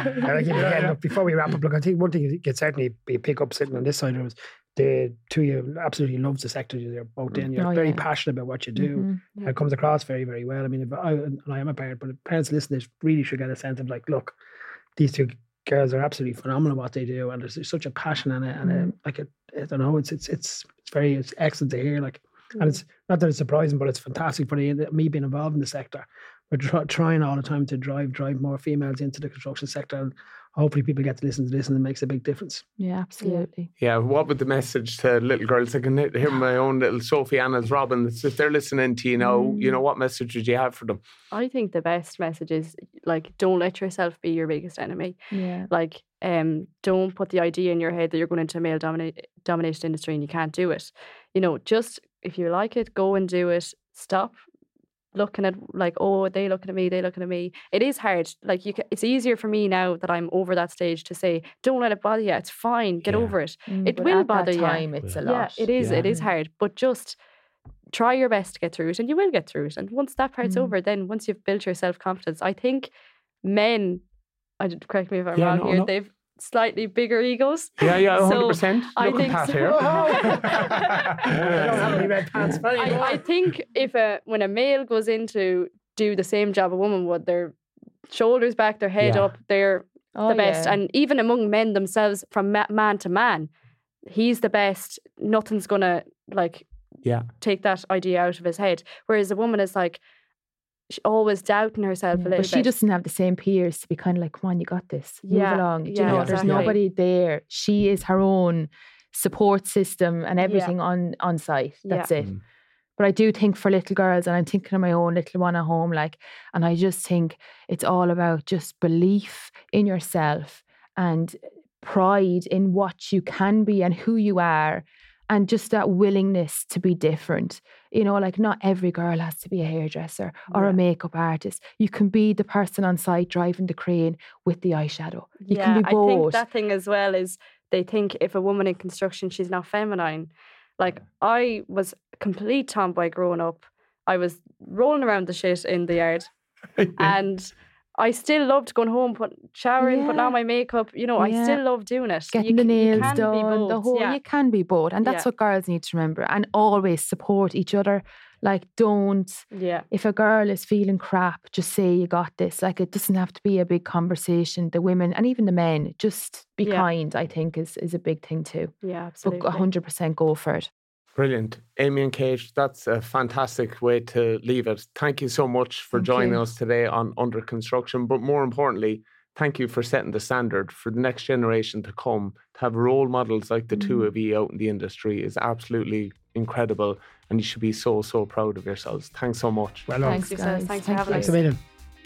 I keep again, look, before we wrap up, look, I think one thing you could certainly be pick up sitting on this side was the two of you absolutely loves the sector you're both in. You're Oh, very yeah. passionate about what you do. Mhm. And it comes across very, very well. I mean, if I, and I am a parent, but if parents listening really should get a sense of like, look, these two girls are absolutely phenomenal at what they do, and there's such a passion in it, and Mm. uh, like it, I don't know, it's it's it's it's very it's excellent to hear. Like, and it's not that it's surprising, but it's fantastic for the, me being involved in the sector. We're try, trying all the time to drive drive more females into the construction sector, and hopefully people get to listen to this, and it makes a big difference. Yeah, absolutely. Yeah, what would the message to little girls? I can hear my own little Sophie Anna's Robin. If they're listening to you now, you know, what message would you have for them? I think the best message is, like, don't let yourself be your biggest enemy. Yeah. Like, um, don't put the idea in your head that you're going into a male dominate, dominated industry and you can't do it. You know, just if you like it, go and do it. Stop looking at like, oh, they looking at me, they looking at me. It is hard. Like, you, can, it's easier for me now that I'm over that stage to say, don't let it bother you. It's fine. Get Yeah. over it. Mm, It but will at bother that you. time, it's a Yeah, lot. it is. It is Yeah. hard, but just try your best to get through it, and you will get through it. And once that part's Mm. over, then once you've built your self confidence, I think men, I did- correct me if I'm Yeah, wrong no, here, no. they've slightly bigger egos. Yeah, yeah, one hundred So, percent. I Look at think Pat so. here. I don't have any red pants. Very good. I, I think if a when a male goes in to do the same job a woman would, their shoulders back, their head Yeah. up, they're Oh, the best. yeah. And even among men themselves, from ma- man to man, he's the best. Nothing's gonna like Yeah. take that idea out of his head. Whereas a woman is like sh- always doubting herself Yeah, a little but she bit. doesn't have the same peers to be kind of like, come on, you got this. Move Yeah, along. Do you yeah, know, there's exactly. nobody there. She is her own support system and everything on, on site. Yeah. That's it. Mm. But I do think for little girls, and I'm thinking of my own little one at home, like, and I just think it's all about just belief in yourself and pride in what you can be and who you are, and just that willingness to be different. You know, like not every girl has to be a hairdresser or Yeah. a makeup artist. You can be the person on site driving the crane with the eyeshadow. You yeah, can be I think both. that thing as well is they think if a woman in construction, she's not feminine. Like, I was a complete tomboy growing up. I was rolling around the shit in the yard, and I still loved going home, put, showering, putting Yeah. on my makeup. You know, I Yeah. still love doing it. Getting you, the c- you nails can be done, the both, whole, yeah. you can be both. And that's Yeah. what girls need to remember. And always support each other. Like, don't, Yeah. if a girl is feeling crap, just say you got this. Like, it doesn't have to be a big conversation. The women and even the men, just be Yeah. kind, I think, is, is a big thing too. Yeah, But absolutely. one hundred percent go for it. Brilliant. Amy and Kate, that's a fantastic way to leave it. Thank you so much for Thank joining you. us today on Under Construction. But more importantly, thank you for setting the standard for the next generation to come. To have role models like the mm. two of you out in the industry is absolutely incredible, and you should be so, so proud of yourselves. Thanks so much. Well done. Thanks, Thanks, Thanks for having us. Thanks a million.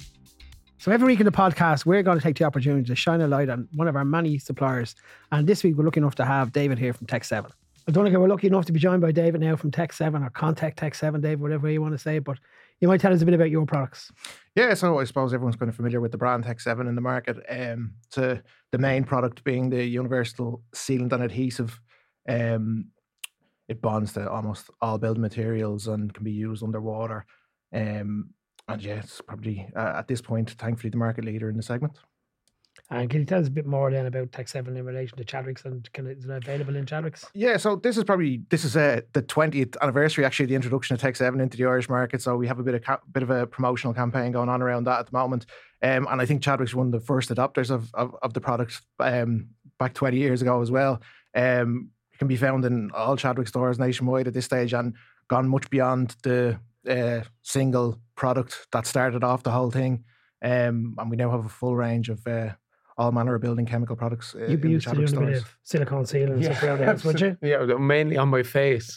So every week in the podcast, we're going to take the opportunity to shine a light on one of our many suppliers. And this week, we're lucky enough to have David here from Tech seven. I don't think we're lucky enough to be joined by David now from Tech seven, or Contact Tech seven, David, whatever way you want to say it. But you might tell us a bit about your products. Yeah, so I suppose everyone's kind of familiar with the brand Tech seven in the market. Um, to the main product being the universal sealant and adhesive. Um, it bonds to almost all building materials and can be used underwater. Um, and yeah, it's probably uh, at this point, thankfully, the market leader in the segment. And can you tell us a bit more then about Tech seven in relation to Chadwicks, and can it, is it available in Chadwicks? Yeah, so this is probably this is uh, the twentieth anniversary, actually, the introduction of Tech seven into the Irish market. So we have a bit of ca- bit of a promotional campaign going on around that at the moment. Um, and I think Chadwicks were one of the first adopters of of, of the product um, back twenty years ago as well. Um, it can be found in all Chadwicks stores nationwide at this stage, and gone much beyond the uh, single product that started off the whole thing. Um, and we now have a full range of uh, all manner of building chemical products. Uh, You'd be used to doing a bit of silicone seal and yeah. stuff around the house, would you? Yeah, mainly on my face.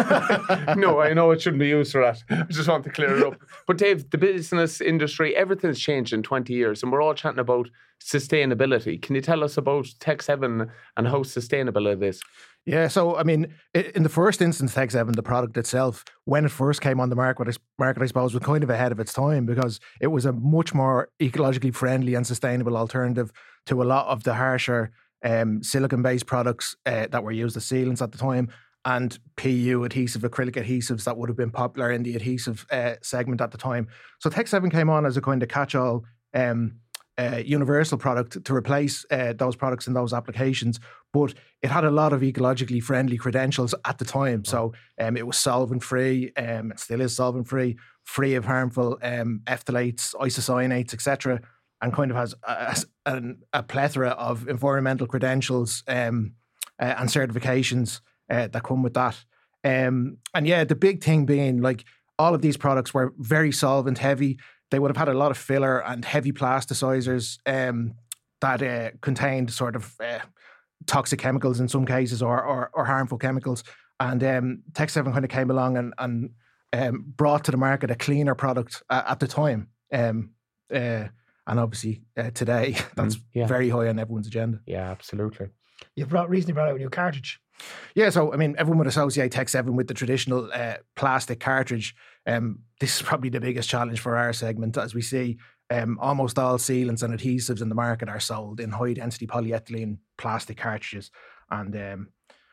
No, I know it shouldn't be used for that. I just want to clear it up. But Dave, the business industry, everything's changed in twenty years, and we're all chatting about sustainability. Can you tell us about Tech seven and how sustainable it is? Yeah, so I mean, in the first instance, Tech seven, the product itself, when it first came on the market, market, I suppose, was kind of ahead of its time, because it was a much more ecologically friendly and sustainable alternative to a lot of the harsher um, silicon-based products uh, that were used as sealants at the time, and P U adhesive, acrylic adhesives that would have been popular in the adhesive uh, segment at the time. So Tech seven came on as a kind of catch-all um, uh, universal product to replace uh, those products in those applications. But it had a lot of ecologically friendly credentials at the time. So um, it was solvent-free, um, it still is solvent-free, free of harmful um, phthalates, isocyanates, et cetera, and kind of has a, a, a plethora of environmental credentials um, uh, and certifications uh, that come with that. Um, and yeah, the big thing being, like, all of these products were very solvent-heavy. They would have had a lot of filler and heavy plasticizers um, that uh, contained sort of... Uh, toxic chemicals in some cases, or or, or harmful chemicals. And um, Tech seven kind of came along and, and um, brought to the market a cleaner product uh, at the time. Um, uh, and obviously uh, today, that's mm, yeah. very high on everyone's agenda. Yeah, absolutely. You've brought, recently brought out a new cartridge. Yeah, so I mean, everyone would associate Tech seven with the traditional uh, plastic cartridge. Um, this is probably the biggest challenge for our segment, as we see Um, almost all sealants and adhesives in the market are sold in high-density polyethylene plastic cartridges. And um,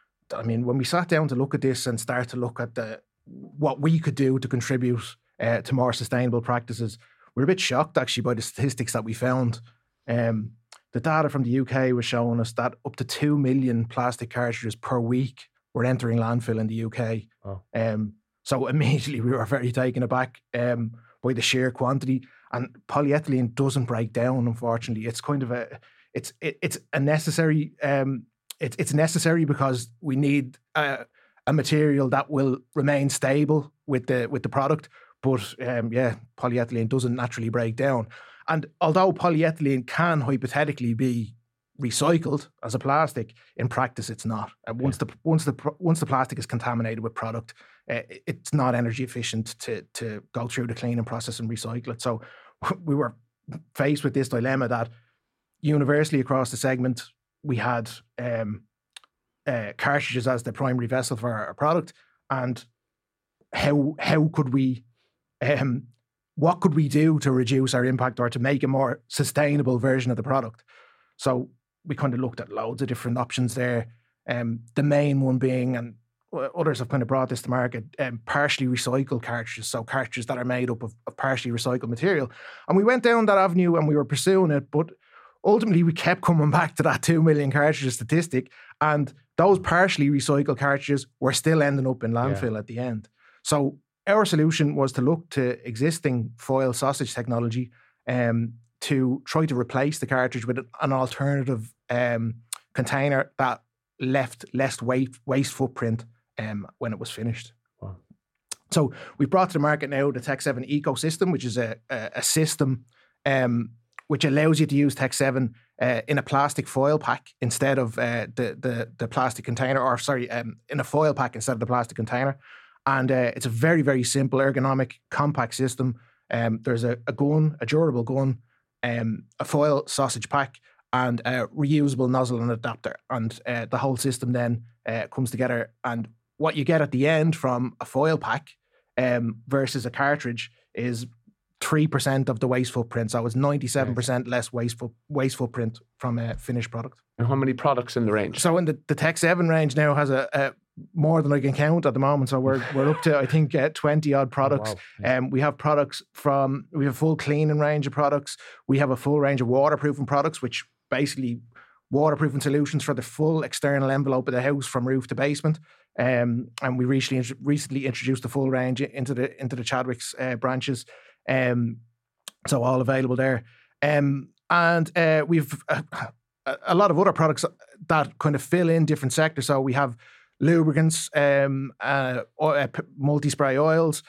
I mean, when we sat down to look at this and start to look at the what we could do to contribute uh, to more sustainable practices, we're a bit shocked actually by the statistics that we found. Um, the data from the U K was showing us that up to two million plastic cartridges per week were entering landfill in the U K. Oh. Um, so immediately we were very taken aback um, by the sheer quantity. And polyethylene doesn't break down, unfortunately. It's kind of a, it's it, it's a necessary, um, it's it's necessary because we need a, a material that will remain stable with the with the product. But um, yeah, polyethylene doesn't naturally break down. And although polyethylene can hypothetically be recycled as a plastic, in practice it's not. And once yeah. the once the once the plastic is contaminated with product, uh, it's not energy efficient to to go through the cleaning process and recycle it. So we were faced with this dilemma that universally across the segment we had um, uh, cartridges as the primary vessel for our product, and how how could we um, what could we do to reduce our impact or to make a more sustainable version of the product? So we kind of looked at loads of different options there. Um, the main one being, and others have kind of brought this to market, um, partially recycled cartridges. So cartridges that are made up of, of partially recycled material. And we went down that avenue and we were pursuing it, but ultimately we kept coming back to that two million cartridges statistic. And those partially recycled cartridges were still ending up in landfill yeah. at the end. So our solution was to look to existing foil sausage technology um, to try to replace the cartridge with an alternative um, container that left less weight, waste footprint um, when it was finished. Wow. So we brought to the market now the Tech seven ecosystem, which is a, a, a system um, which allows you to use Tech seven uh, in a plastic foil pack instead of uh, the, the the plastic container, or sorry, um, in a foil pack instead of the plastic container. And uh, it's a very, very simple, ergonomic, compact system. Um, there's a, a gun, a durable gun, um, a foil sausage pack, and a reusable nozzle and adapter. And uh, the whole system then uh, comes together. And what you get at the end from a foil pack um, versus a cartridge is three percent of the waste footprint. So it's ninety-seven percent yes. less waste, fo- waste footprint from a finished product. And how many products in the range? So in the, the Tech seven range now has a, a more than I can count at the moment. So we're we're up to, I think, uh, twenty odd products. Oh, wow. yeah. um, we have products from, we have a full cleaning range of products. We have a full range of waterproofing products, which basically waterproofing solutions for the full external envelope of the house from roof to basement. Um, and we recently recently introduced the full range into the into the Chadwicks uh, branches. Um, so all available there. Um, and uh, we've a, a lot of other products that kind of fill in different sectors. So we have lubricants, um, uh, uh, multi-spray oils,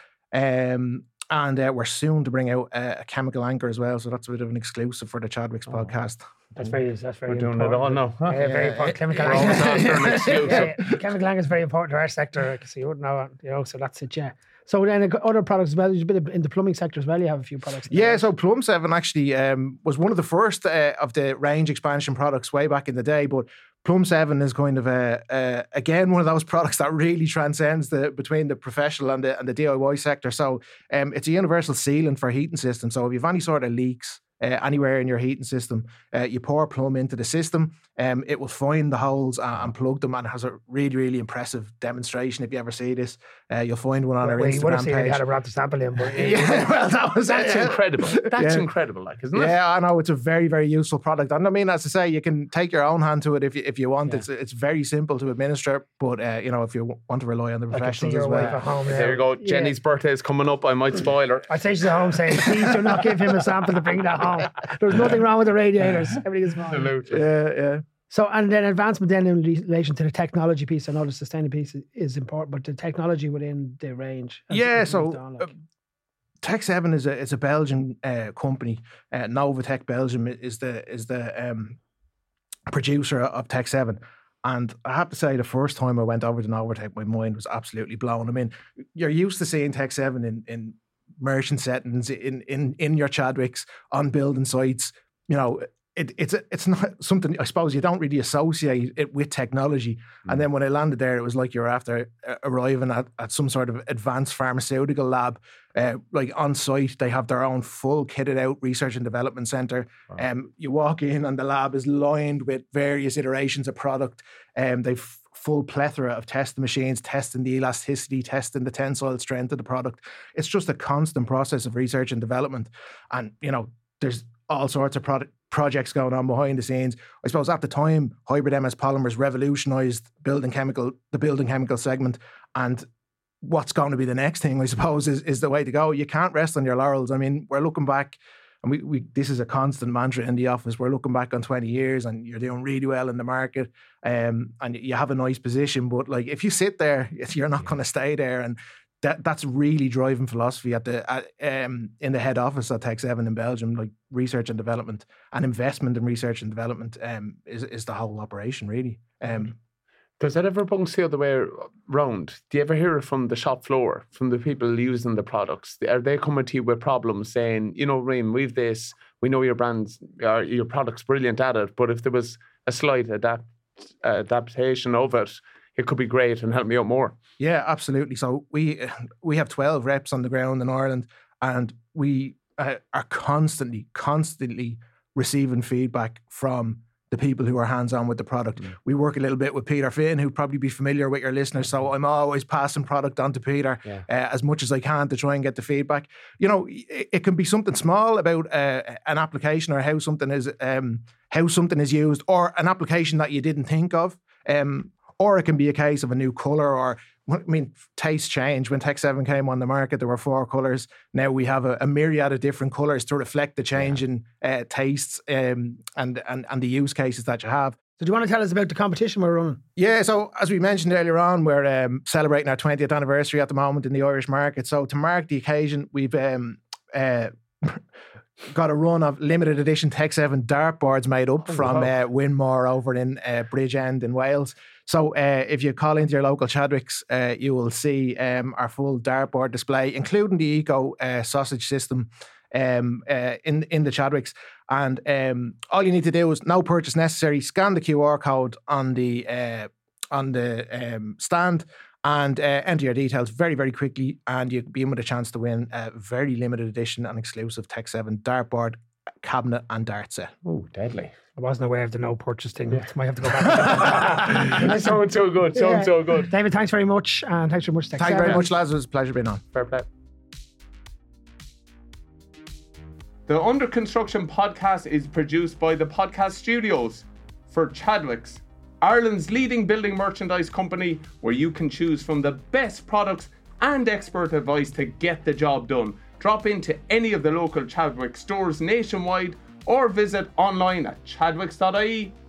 um, and uh, we're soon to bring out a, a chemical anchor as well. So that's a bit of an exclusive for the Chadwicks oh, podcast. That's very, that's very. We're important. doing it all now. Huh? Yeah, very important. Chemical yeah. anchor. yeah, yeah. Chemical anchor is very important to our sector, so you wouldn't know, you know. So that's it, yeah. So then other products as well. There's a bit in the plumbing sector as well. You have a few products. Yeah, so Plum seven actually um, was one of the first uh, of the range expansion products way back in the day. But Plum seven is kind of a, a again one of those products that really transcends the between the professional and the and the D I Y sector. So um, it's a universal sealant for heating systems. So if you have any sort of leaks uh, anywhere in your heating system, uh, you pour Plum into the system. Um, it will find the holes and, and plug them, and has a really, really impressive demonstration. If you ever see this, uh, you'll find one on well, our well, Instagram you would have seen page. You had to wrap the sample in, but yeah, well, that was that's it. incredible. That's yeah. incredible, like, isn't it? Yeah, I know, it's a very, very useful product, and I mean, as I say, you can take your own hand to it if you if you want. Yeah. It's it's very simple to administer, but uh, you know, if you want to rely on the professionals as well. Home there you go. Yeah. Jenny's birthday is coming up. I might spoil her. I'd say she's at home saying, "Please do not give him a sample to bring that home." There's nothing wrong with the radiators. Everything is fine. Absolutely. Yeah, yeah. So, and then advancement then in relation to the technology piece. I know the sustainability piece is important, but the technology within the range. Yeah, so on, like. uh, Tech seven is a is a Belgian uh, company. Uh, Novatech Belgium is the is the um, producer of Tech seven. And I have to say, the first time I went over to Novatech, my mind was absolutely blown. I mean, you're used to seeing Tech seven in, in merchant settings, in, in, in your Chadwicks, on building sites, you know. It, it's it's not something, I suppose, you don't really associate it with technology. Mm. And then when I landed there, it was like you're after arriving at, at some sort of advanced pharmaceutical lab. Uh, like on site, they have their own full kitted out research and development center. Wow. Um, you walk in and the lab is lined with various iterations of product. Um, they've full plethora of testing machines, testing the elasticity, testing the tensile strength of the product. It's just a constant process of research and development. And, you know, there's all sorts of product projects going on behind the scenes. I suppose at the time, hybrid M S polymers revolutionized building chemical, the building chemical segment. And what's going to be the next thing, I suppose, is, is the way to go. You can't rest on your laurels. I mean, we're looking back, and we, we this is a constant mantra in the office. We're looking back on twenty years and you're doing really well in the market, um, and you have a nice position. But like, if you sit there, you're not going to stay there. And That that's really driving philosophy at the at, um, in the head office at Tech seven in Belgium. Like, research and development and investment in research and development um, is is the whole operation, really. Um, Does that ever bounce the other way round? Do you ever hear it from the shop floor, from the people using the products? Are they coming to you with problems saying, you know, Reem, we've this, we know your brand's, uh, your product's brilliant at it, but if there was a slight adapt, uh, adaptation of it, it could be great and help me out more. Yeah, absolutely. So we we have twelve reps on the ground in Ireland, and we uh, are constantly, constantly receiving feedback from the people who are hands-on with the product. Mm. We work a little bit with Peter Finn, who'd probably be familiar with your listeners. So I'm always passing product on to Peter yeah. uh, as much as I can to try and get the feedback. You know, it, it can be something small about uh, an application or how something is um, how something is used, or an application that you didn't think of. Um, Or it can be a case of a new colour, or, I mean, tastes change. When Tech seven came on the market, there were four colours. Now we have a, a myriad of different colours to reflect the change yeah. in uh, tastes um, and, and, and the use cases that you have. So do you want to tell us about the competition we're running? Yeah, so as we mentioned earlier on, we're um, celebrating our twentieth anniversary at the moment in the Irish market. So to mark the occasion, we've... Um, uh, got a run of limited edition Tech seven dartboards made up Oh, from wow. uh, Winmore over in uh, Bridgend in Wales. So uh, if you call into your local Chadwicks, uh, you will see um, our full dartboard display, including the Eco uh, sausage system um, uh, in, in the Chadwicks. And um, all you need to do is no purchase necessary. Scan the Q R code on the uh, on the um, stand and uh, enter your details very, very quickly, and you'll be in with a chance to win a very limited edition and exclusive Tech seven dartboard, cabinet and dart set. Oh, deadly. I wasn't aware of the no purchase thing. Yeah. Might have to go back. So so good. So Yeah. so good. David, thanks very much. And thanks very much. Thank you very much, lads. It was a pleasure being on. Fair play. The Under Construction podcast is produced by the Podcast Studios for Chadwicks, Ireland's leading building merchandise company, where you can choose from the best products and expert advice to get the job done. Drop into any of the local Chadwicks stores nationwide or visit online at chadwicks dot I E